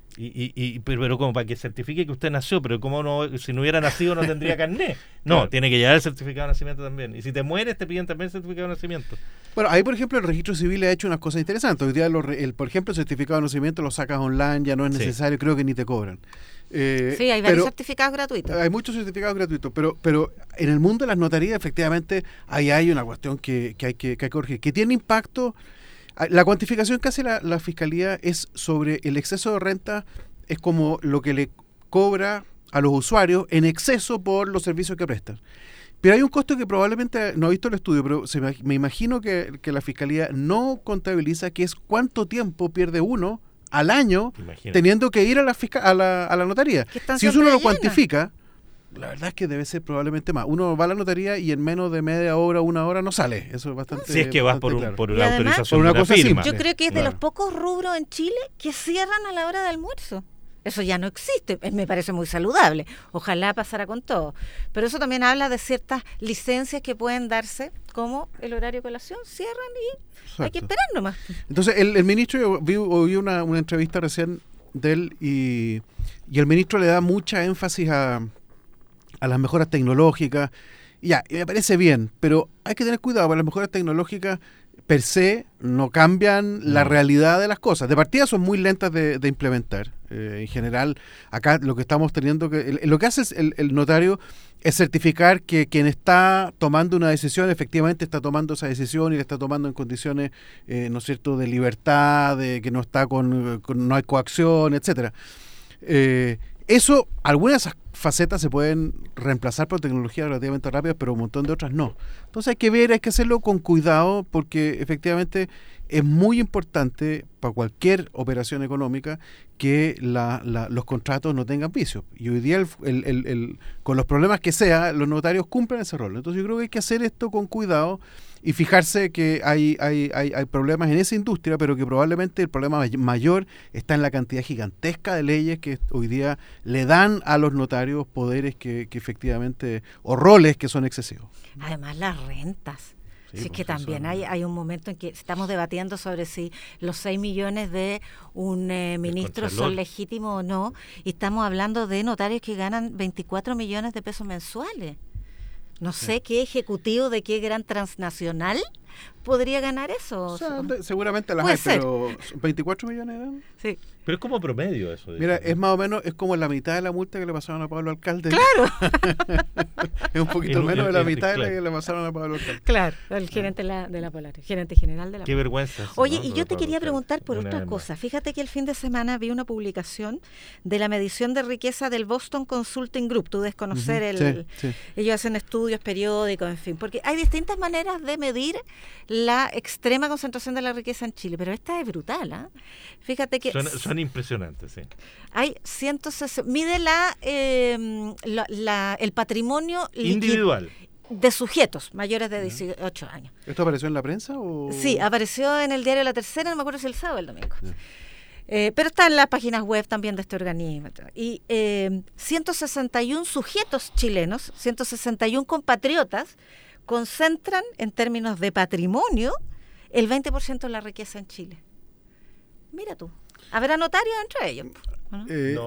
Pero como para que certifique que usted nació, pero como no, si no hubiera nacido no tendría carnet. No, Claro. tiene que llevar el certificado de nacimiento también. Y si te mueres te piden también el certificado de nacimiento. Bueno, ahí por ejemplo el registro civil ha hecho unas cosas interesantes. Hoy día, por ejemplo, el certificado de nacimiento lo sacas online, ya no es Sí. necesario, creo que ni te cobran. Sí, hay varios certificados gratuitos. Hay muchos certificados gratuitos, pero en el mundo de las notarías efectivamente ahí hay una cuestión que hay que corregir, que tiene impacto. La cuantificación que hace la Fiscalía es sobre el exceso de renta, es como lo que le cobra a los usuarios en exceso por los servicios que prestan. Pero hay un costo que probablemente, no he visto el estudio, pero me imagino que la Fiscalía no contabiliza, que es cuánto tiempo pierde uno al año Imagínate. teniendo que ir a la notaría. Que están Si eso siempre uno lo llenas. cuantifica, la verdad es que debe ser probablemente más. Uno va a la notaría y en menos de media hora, una hora no sale. Eso es bastante. Si es que vas bastante por, claro. por Y la además- autorización Por una de una cosa firma. Yo creo que es de Claro. los pocos rubros en Chile que cierran a la hora de almuerzo. Eso ya no existe, me parece muy saludable. Ojalá pasara con todo. Pero eso también habla de ciertas licencias que pueden darse, como el horario de colación, cierran y hay que Exacto. esperar nomás. Entonces, el ministro, yo oí una entrevista recién de él y el ministro le da mucha énfasis a las mejoras tecnológicas. Y ya, y me parece bien, pero hay que tener cuidado, porque las mejoras tecnológicas per se no cambian la realidad de las cosas. De partida son muy lentas de implementar. En general, acá lo que estamos teniendo lo que hace el notario es certificar que quien está tomando una decisión efectivamente está tomando esa decisión y la está tomando en condiciones, ¿no es cierto?, de libertad, de que no está no hay coacción, etcétera. Eso, algunas de esas facetas se pueden reemplazar por tecnologías relativamente rápidas, pero un montón de otras no. Entonces hay que ver, hay que hacerlo con cuidado, porque efectivamente es muy importante para cualquier operación económica que los contratos no tengan vicios. Y hoy día, con los problemas que sea, los notarios cumplen ese rol. Entonces yo creo que hay que hacer esto con cuidado y fijarse que hay problemas en esa industria, pero que probablemente el problema mayor está en la cantidad gigantesca de leyes que hoy día le dan a los notarios poderes que efectivamente, o roles que son excesivos. Además, las rentas. Sí, Sí, es pues que eso también no- hay un momento en que estamos debatiendo sobre si los 6 millones de un ministro Contralor. son legítimos o no, y estamos hablando de notarios que ganan 24 millones de pesos mensuales. No sé qué ejecutivo de qué gran transnacional podría ganar eso. O sea, seguramente las Puede hay, ser. pero 24 millones eran. Sí. Pero es como promedio eso. Mira, digamos. es más o menos, es como la mitad de la multa que le pasaron a Pablo Alcalde. Claro, Es un poquito En- menos de la en- mitad de la claro. que le pasaron a Pablo Alcalde. claro, el gerente de la Polar, gerente general de la Qué Polar. vergüenza. eso, Oye, ¿no? y yo te Para quería Pablo preguntar por Alcalde. otra Una vez cosa. Fíjate que el fin de semana vi una publicación de la medición de riqueza del Boston Consulting Group. Tú debes conocer Sí, sí. ellos hacen estudios periódicos, en fin, porque hay distintas maneras de medir la extrema concentración de la riqueza en Chile, pero esta es brutal, ¿ah? Fíjate que Son impresionantes, sí. hay 160, mide el patrimonio Individual. de sujetos mayores de 18 años. ¿Esto apareció en la prensa o...? Sí, apareció en el diario La Tercera, no me acuerdo si el sábado o el domingo. Pero está en las páginas web también de este organismo. Y 161 sujetos chilenos, 161 compatriotas, concentran en términos de patrimonio el 20% de la riqueza en Chile. Mira tú. Habrá notarios entre ellos. ¿no?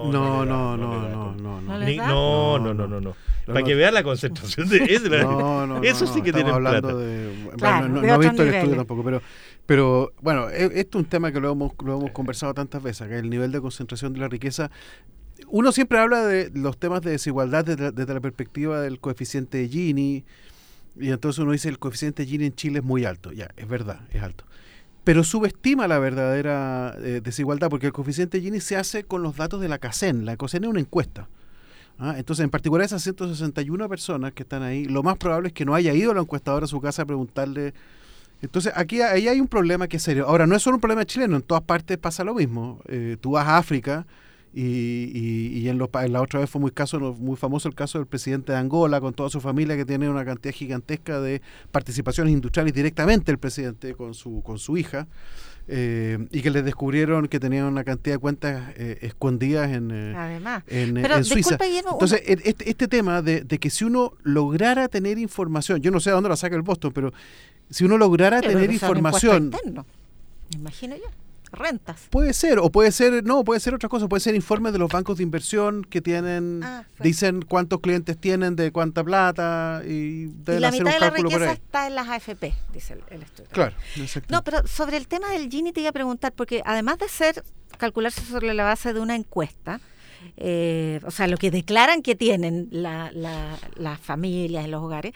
No. ¿No les Ni- da? no. Para que vean la concentración de eso. Eso sí que estamos tienen hablando plata. de... Claro, bueno, de no he otros visto el estudio niveles. tampoco, pero bueno, esto es un tema que lo hemos conversado tantas veces, que el nivel de concentración de la riqueza. Uno siempre habla de los temas de desigualdad desde la perspectiva del coeficiente de Gini, y entonces uno dice el coeficiente Gini en Chile es muy alto. Ya, es verdad, es alto. Pero subestima la verdadera desigualdad, porque el coeficiente Gini se hace con los datos de la CACEN. La CACEN es una encuesta. Entonces, en particular, esas 161 personas que están ahí, lo más probable es que no haya ido la encuestadora a su casa a preguntarle Entonces, ahí hay un problema que es serio. Ahora, no es solo un problema chileno, en todas partes pasa lo mismo. Tú vas a África y la otra vez fue muy famoso el caso del presidente de Angola con toda su familia, que tiene una cantidad gigantesca de participaciones industriales directamente el presidente con su hija, y que les descubrieron que tenían una cantidad de cuentas escondidas en Suiza. Guillermo, entonces, este tema de que si uno lograra tener información, yo no sé a dónde la saca el Boston, pero si uno lograra tener información, interno, me imagino yo, rentas. puede ser otra cosa, puede ser informes de los bancos de inversión que tienen, dicen cuántos clientes tienen, de cuánta plata, y deben la hacer mitad un de la cálculo por riqueza ahí. está en las AFP, dice el estudio. Claro, exacto. No, pero sobre el tema del Gini te iba a preguntar, porque además de calcularse sobre la base de una encuesta, o sea, lo que declaran que tienen las familias en los hogares,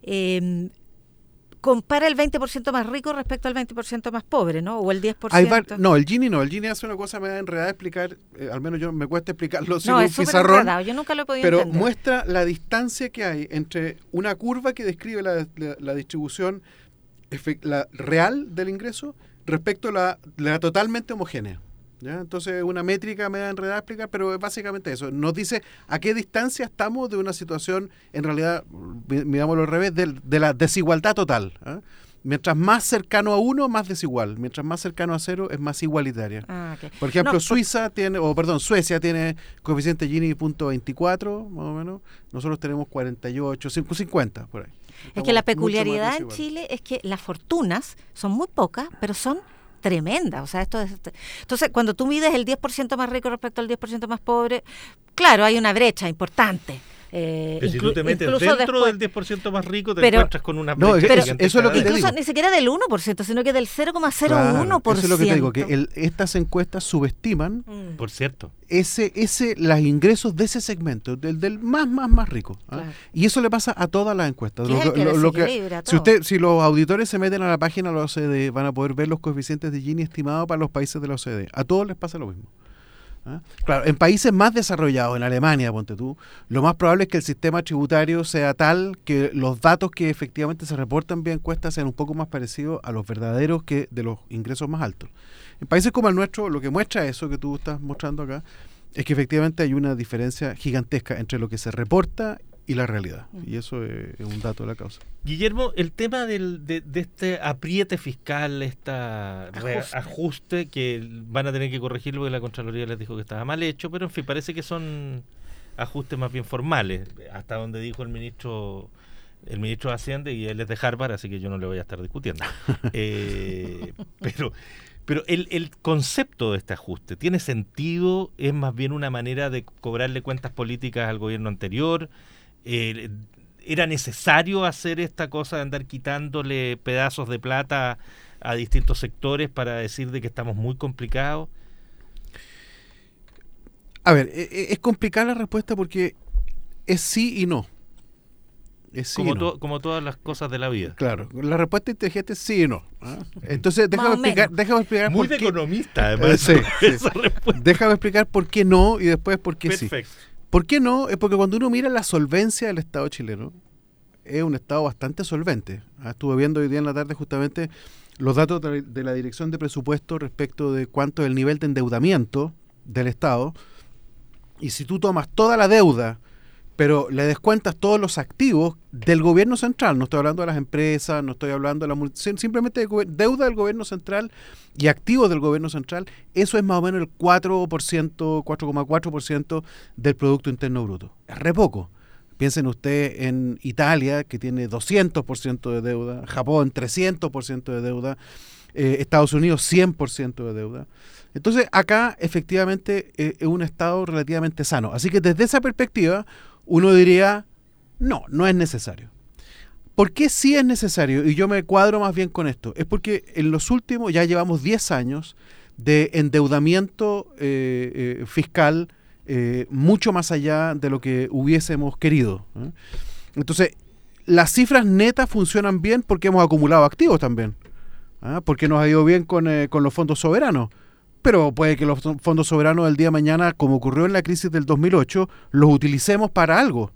compara el 20% más rico respecto al 20% más pobre, ¿no? O el 10%. No, el Gini hace una cosa me da enredada de explicar, al menos me cuesta explicarlo sin No, un es súper pizarrón, enredado, yo nunca lo he podido pero entender. muestra la distancia que hay entre una curva que describe la distribución la real del ingreso respecto a la totalmente homogénea. ¿Ya? Entonces, una métrica me da enredada explicar, pero es básicamente eso. Nos dice a qué distancia estamos de una situación, en realidad, mirámoslo al revés, de la desigualdad total. Mientras más cercano a 1, más desigual. Mientras más cercano a 0, es más igualitaria. Okay. Por ejemplo, Suecia tiene coeficiente Gini 0.24, más o menos. Nosotros tenemos 48, 50, por ahí. Es que la peculiaridad en Chile es que las fortunas son muy pocas, pero son tremenda, o sea, entonces cuando tú mides el 10% más rico respecto al 10% más pobre, claro, hay una brecha importante. Pero si tú te metes dentro del 10% más rico, te encuentras con una brecha. Pero eso es lo que te digo. Ni siquiera del 1%, sino que del 0,01%. Claro, eso es lo que te digo, que estas encuestas subestiman, por cierto, los ingresos de ese segmento, del más rico. Claro. Y eso le pasa a todas las encuestas. Si los auditores se meten a la página de la OCDE, van a poder ver los coeficientes de Gini estimados para los países de la OCDE. A todos les pasa lo mismo. Claro, en países más desarrollados, en Alemania, ponte tú, lo más probable es que el sistema tributario sea tal que los datos que efectivamente se reportan vía encuestas sean un poco más parecidos a los verdaderos que de los ingresos más altos. En países como el nuestro, lo que muestra eso que tú estás mostrando acá es que efectivamente hay una diferencia gigantesca entre lo que se reporta y la realidad. Y eso es un dato de la causa. Guillermo, el tema de este apriete fiscal, ajuste que van a tener que corregirlo porque la Contraloría les dijo que estaba mal hecho, pero en fin, parece que son ajustes más bien formales, hasta donde dijo el ministro de Hacienda, y él es de Harvard, así que yo no le voy a estar discutiendo. Pero el concepto de este ajuste, ¿tiene sentido? ¿Es más bien una manera de cobrarle cuentas políticas al gobierno anterior? ¿Era necesario hacer esta cosa de andar quitándole pedazos de plata a distintos sectores para decir de que estamos muy complicados? A ver, es complicada la respuesta porque es sí y no. Es sí como todas las cosas de la vida. Claro, la respuesta inteligente es sí y no. Entonces, déjame explicar muy por de qué. Economista, además. Sí. Esa respuesta. Déjame explicar por qué no y después por qué sí. Perfecto. ¿Por qué no? Es porque cuando uno mira la solvencia del Estado chileno, es un Estado bastante solvente. Estuve viendo hoy día en la tarde justamente los datos de la Dirección de Presupuesto respecto de cuánto es el nivel de endeudamiento del Estado. Y si tú tomas toda la deuda, pero le descuentas todos los activos del gobierno central, no estoy hablando de las empresas, no estoy hablando de simplemente de deuda del gobierno central y activos del gobierno central, eso es más o menos el 4,4% del Producto Interno Bruto. Es re poco. Piensen ustedes en Italia, que tiene 200% de deuda, Japón 300% de deuda, Estados Unidos 100% de deuda. Entonces acá efectivamente es un Estado relativamente sano. Así que desde esa perspectiva uno diría, no es necesario. ¿Por qué sí es necesario? Y yo me cuadro más bien con esto. Es porque en los últimos, ya llevamos 10 años de endeudamiento fiscal mucho más allá de lo que hubiésemos querido. Entonces, las cifras netas funcionan bien porque hemos acumulado activos también. Porque nos ha ido bien con los fondos soberanos. Pero puede que los fondos soberanos del día de mañana, como ocurrió en la crisis del 2008, los utilicemos para algo.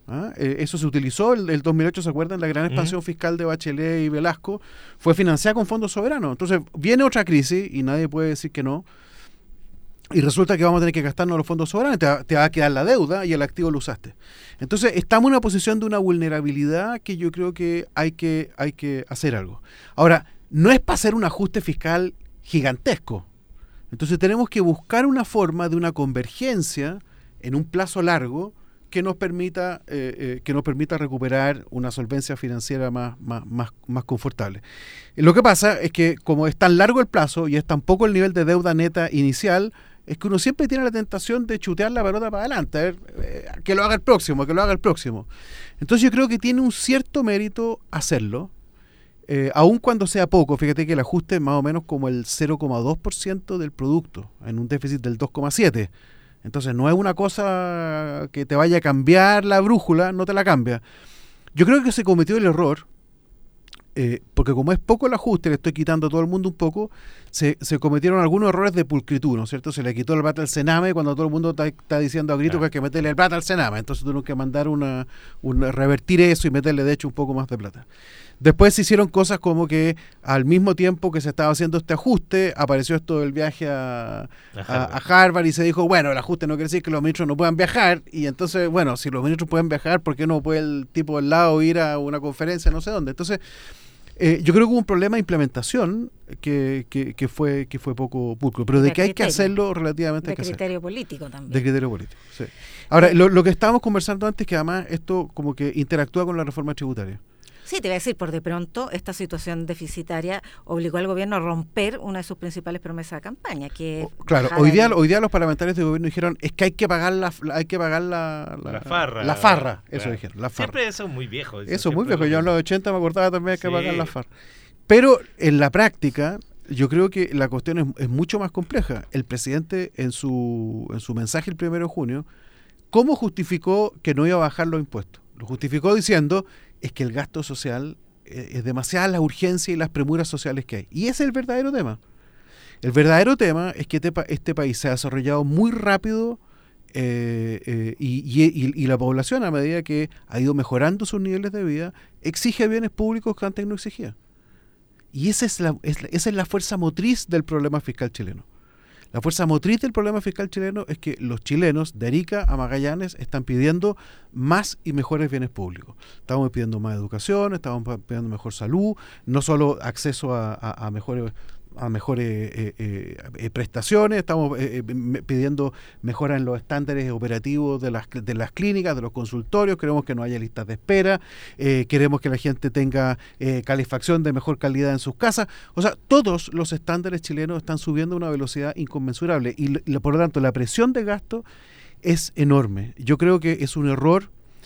Eso se utilizó el 2008, ¿se acuerdan? La gran expansión fiscal de Bachelet y Velasco fue financiada con fondos soberanos. Entonces viene otra crisis y nadie puede decir que no. Y resulta que vamos a tener que gastarnos los fondos soberanos, te va a quedar la deuda y el activo lo usaste. Entonces estamos en una posición de una vulnerabilidad que yo creo que hay que hacer algo. Ahora, no es para hacer un ajuste fiscal gigantesco. Entonces tenemos que buscar una forma de una convergencia en un plazo largo que nos permita recuperar una solvencia financiera más confortable. Lo que pasa es que como es tan largo el plazo y es tan poco el nivel de deuda neta inicial, es que uno siempre tiene la tentación de chutear la pelota para adelante, a ver, que lo haga el próximo. Entonces yo creo que tiene un cierto mérito hacerlo, aun cuando sea poco. Fíjate que el ajuste es más o menos como el 0,2% del producto, en un déficit del 2,7%. Entonces no es una cosa que te vaya a cambiar la brújula, no te la cambia. Yo creo que se cometió el error, porque como es poco el ajuste, le estoy quitando a todo el mundo un poco, se cometieron algunos errores de pulcritud, ¿no es cierto? Se le quitó el plata al Sename cuando todo el mundo está diciendo a grito que hay que meterle el plata al Sename. Entonces tuvieron que mandar revertir eso y meterle de hecho un poco más de plata. Después se hicieron cosas como que al mismo tiempo que se estaba haciendo este ajuste, apareció esto del viaje a Harvard y se dijo, bueno, el ajuste no quiere decir que los ministros no puedan viajar, y entonces, bueno, si los ministros pueden viajar, ¿por qué no puede el tipo al lado ir a una conferencia no sé dónde? Entonces, yo creo que hubo un problema de implementación que fue poco pulcro, pero de que hay que hacerlo relativamente hay que hacerlo. De criterio político también. De criterio político, sí. Ahora, lo que estábamos conversando antes, que además esto como que interactúa con la reforma tributaria. Sí, te voy a decir, por de pronto, esta situación deficitaria obligó al gobierno a romper una de sus principales promesas de campaña, que claro, hoy día los parlamentarios del gobierno dijeron es que hay que pagar la farra, eso claro. Dijeron, la farra. Siempre eso es muy viejo. Eso es muy viejo, yo en los 80 me acordaba también que pagar la farra. Pero en la práctica, yo creo que la cuestión es mucho más compleja. El presidente en su mensaje el 1 de junio, ¿cómo justificó que no iba a bajar los impuestos? Lo justificó diciendo es que el gasto social es demasiada la urgencia y las premuras sociales que hay. Y ese es el verdadero tema. El verdadero tema es que este país se ha desarrollado muy rápido y la población, a medida que ha ido mejorando sus niveles de vida, exige bienes públicos que antes no exigía. Y esa es la fuerza motriz del problema fiscal chileno. La fuerza motriz del problema fiscal chileno es que los chilenos, de Arica a Magallanes, están pidiendo más y mejores bienes públicos. Estamos pidiendo más educación, estamos pidiendo mejor salud, no solo acceso a mejores prestaciones, estamos pidiendo mejoras en los estándares operativos de las clínicas, de los consultorios, queremos que no haya listas de espera, queremos que la gente tenga calefacción de mejor calidad en sus casas. O sea, todos los estándares chilenos están subiendo a una velocidad inconmensurable y por lo tanto la presión de gasto es enorme. Yo creo que es un error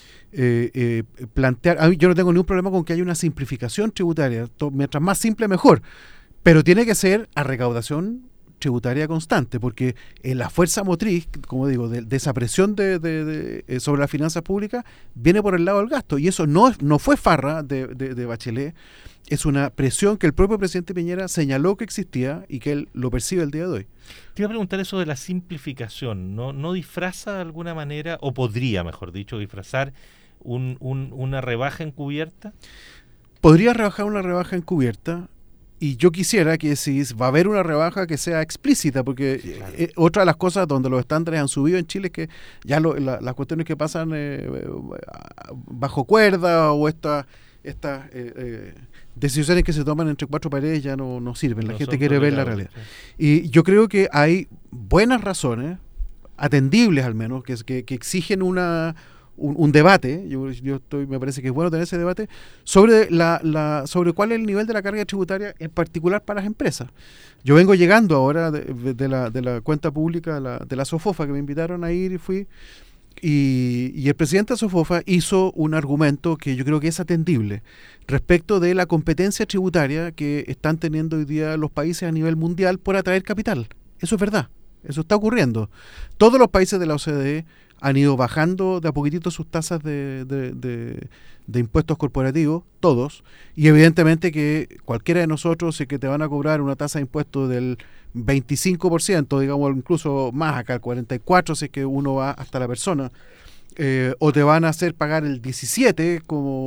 plantear, yo no tengo ningún problema con que haya una simplificación tributaria, mientras más simple mejor. Pero tiene que ser a recaudación tributaria constante, porque la fuerza motriz, como digo, de esa presión sobre las finanzas públicas viene por el lado del gasto. Y eso no fue farra de Bachelet, es una presión que el propio presidente Piñera señaló que existía y que él lo percibe el día de hoy. Te iba a preguntar eso de la simplificación. ¿No disfraza de alguna manera, o podría, mejor dicho, disfrazar una rebaja encubierta? Podría rebajar una rebaja encubierta. Y yo quisiera que si va a haber una rebaja que sea explícita, porque claro, otra de las cosas donde los estándares han subido en Chile es que ya las cuestiones que pasan bajo cuerda o estas decisiones que se toman entre cuatro paredes ya no sirven. La gente quiere ver la realidad. Sí. Y yo creo que hay buenas razones, atendibles al menos, que exigen un debate. Me parece que es bueno tener ese debate sobre sobre cuál es el nivel de la carga tributaria en particular para las empresas. Yo vengo llegando ahora de la cuenta pública de la SOFOFA, que me invitaron a ir y fui, y el presidente de SOFOFA hizo un argumento que yo creo que es atendible respecto de la competencia tributaria que están teniendo hoy día los países a nivel mundial por atraer capital. Eso es verdad, eso está ocurriendo. Todos los países de la OCDE han ido bajando de a poquitito sus tasas de impuestos corporativos, todos, y evidentemente que cualquiera de nosotros, si es que te van a cobrar una tasa de impuestos del 25%, digamos incluso más acá, el 44%, si es que uno va hasta la persona, o te van a hacer pagar el 17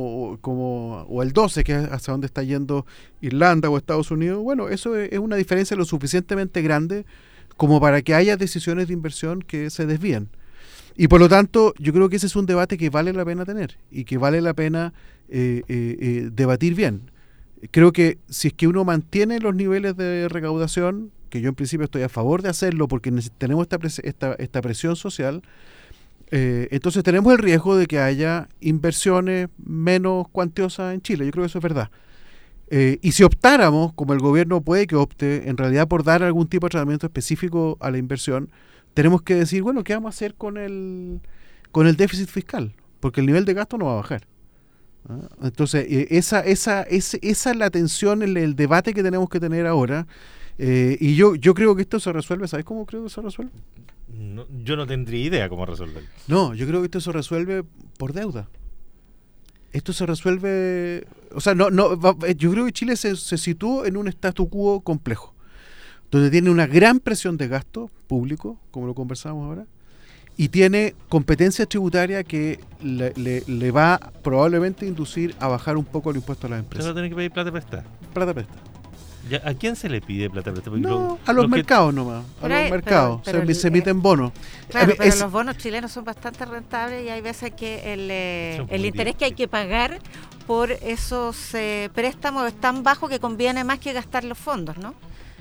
o el 12, que es hacia donde está yendo Irlanda o Estados Unidos. Bueno, eso es una diferencia lo suficientemente grande como para que haya decisiones de inversión que se desvíen. Y por lo tanto, yo creo que ese es un debate que vale la pena tener y que vale la pena debatir bien. Creo que si es que uno mantiene los niveles de recaudación, que yo en principio estoy a favor de hacerlo porque tenemos esta presión social, entonces tenemos el riesgo de que haya inversiones menos cuantiosas en Chile. Yo creo que eso es verdad. Y si optáramos, como el gobierno puede que opte, en realidad por dar algún tipo de tratamiento específico a la inversión, tenemos que decir, bueno, ¿qué vamos a hacer con el déficit fiscal? Porque el nivel de gasto no va a bajar. Entonces, esa es la tensión, el debate que tenemos que tener ahora. Y yo creo que esto se resuelve. ¿Sabes cómo creo que se resuelve? No, yo no tendría idea cómo resolverlo. No, yo creo que esto se resuelve por deuda. Esto se resuelve... O sea, yo creo que Chile se situó en un statu quo complejo, donde tiene una gran presión de gasto público, como lo conversamos ahora, y tiene competencia tributaria que le va probablemente a inducir a bajar un poco el impuesto a las empresas. ¿Se va a tener que pedir plata prestada? Plata prestada. ¿A quién se le pide plata prestada? No, a los mercados nomás. A los mercados. Se emiten bonos. Claro, pero los bonos chilenos son bastante rentables y hay veces que el interés que hay que pagar por esos préstamos es tan bajo que conviene más que gastar los fondos, ¿no?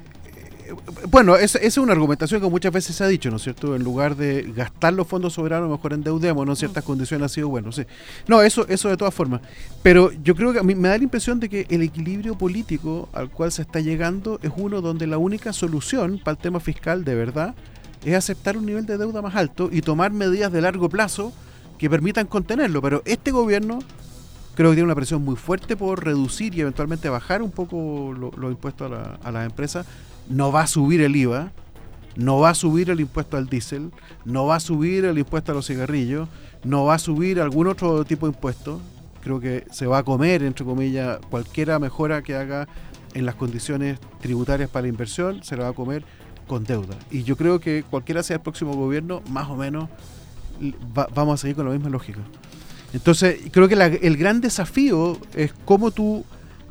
Bueno, esa es una argumentación que muchas veces se ha dicho, ¿no es cierto? En lugar de gastar los fondos soberanos, mejor endeudemos, ¿no? En ciertas condiciones ha sido bueno, sí. No, eso de todas formas. Pero yo creo que a mí me da la impresión de que el equilibrio político al cual se está llegando es uno donde la única solución para el tema fiscal, de verdad, es aceptar un nivel de deuda más alto y tomar medidas de largo plazo que permitan contenerlo. Pero este gobierno creo que tiene una presión muy fuerte por reducir y eventualmente bajar un poco los impuestos a las empresas. No va a subir el IVA, no va a subir el impuesto al diésel, no va a subir el impuesto a los cigarrillos, no va a subir algún otro tipo de impuesto. Creo que se va a comer, entre comillas, cualquier mejora que haga en las condiciones tributarias para la inversión, se la va a comer con deuda. Y yo creo que cualquiera sea el próximo gobierno, más o menos vamos a seguir con la misma lógica. Entonces, creo que el gran desafío es cómo tú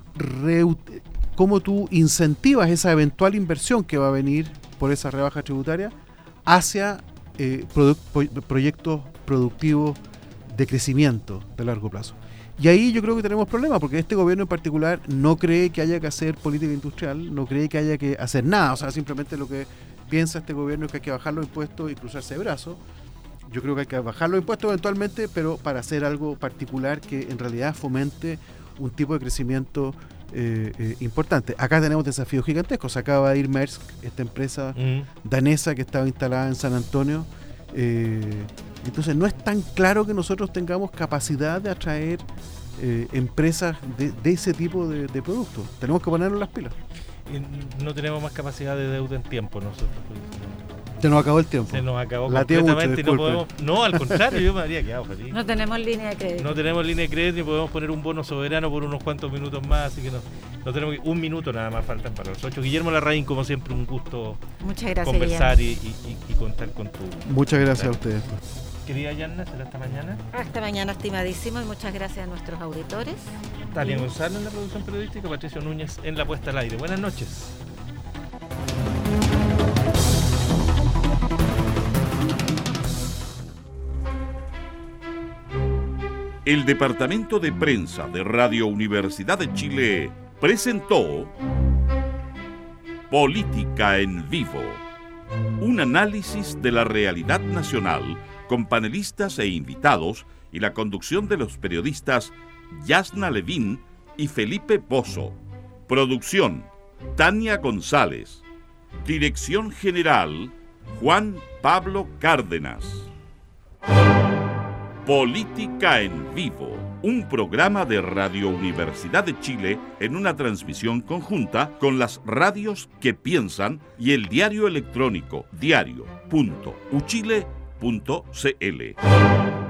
incentivas esa eventual inversión que va a venir por esa rebaja tributaria hacia proyectos productivos de crecimiento de largo plazo. Y ahí yo creo que tenemos problemas, porque este gobierno en particular no cree que haya que hacer política industrial, no cree que haya que hacer nada. O sea, simplemente lo que piensa este gobierno es que hay que bajar los impuestos y cruzarse de brazos. Yo creo que hay que bajar los impuestos eventualmente, pero para hacer algo particular que en realidad fomente un tipo de crecimiento importante. Acá tenemos desafíos gigantescos. Acaba de ir Maersk, esta empresa danesa que estaba instalada en San Antonio. Entonces no es tan claro que nosotros tengamos capacidad de atraer empresas de ese tipo de productos. Tenemos que ponernos las pilas. No tenemos más capacidad de deuda en tiempo nosotros. Se nos acabó el tiempo. Se nos acabó completamente. No, al contrario, yo me habría quedado feliz. No tenemos línea de crédito. No tenemos línea de crédito y podemos poner un bono soberano por unos cuantos minutos más, así que no tenemos que, un minuto nada más faltan para los 8. Guillermo Larraín, como siempre, un gusto conversar y contar con tu... Muchas gracias a ustedes. Querida Yanna, ¿será hasta mañana? Hasta mañana, estimadísimo, y muchas gracias a nuestros auditores. Talia González en la producción periodística, Patricio Núñez en la puesta al aire. Buenas noches. El Departamento de Prensa de Radio Universidad de Chile presentó Política en Vivo, un análisis de la realidad nacional con panelistas e invitados y la conducción de los periodistas Yasna Levin y Felipe Pozo. Producción, Tania González. Dirección General, Juan Pablo Cárdenas. Política en Vivo, un programa de Radio Universidad de Chile en una transmisión conjunta con las radios que piensan y el diario electrónico diario.uchile.cl.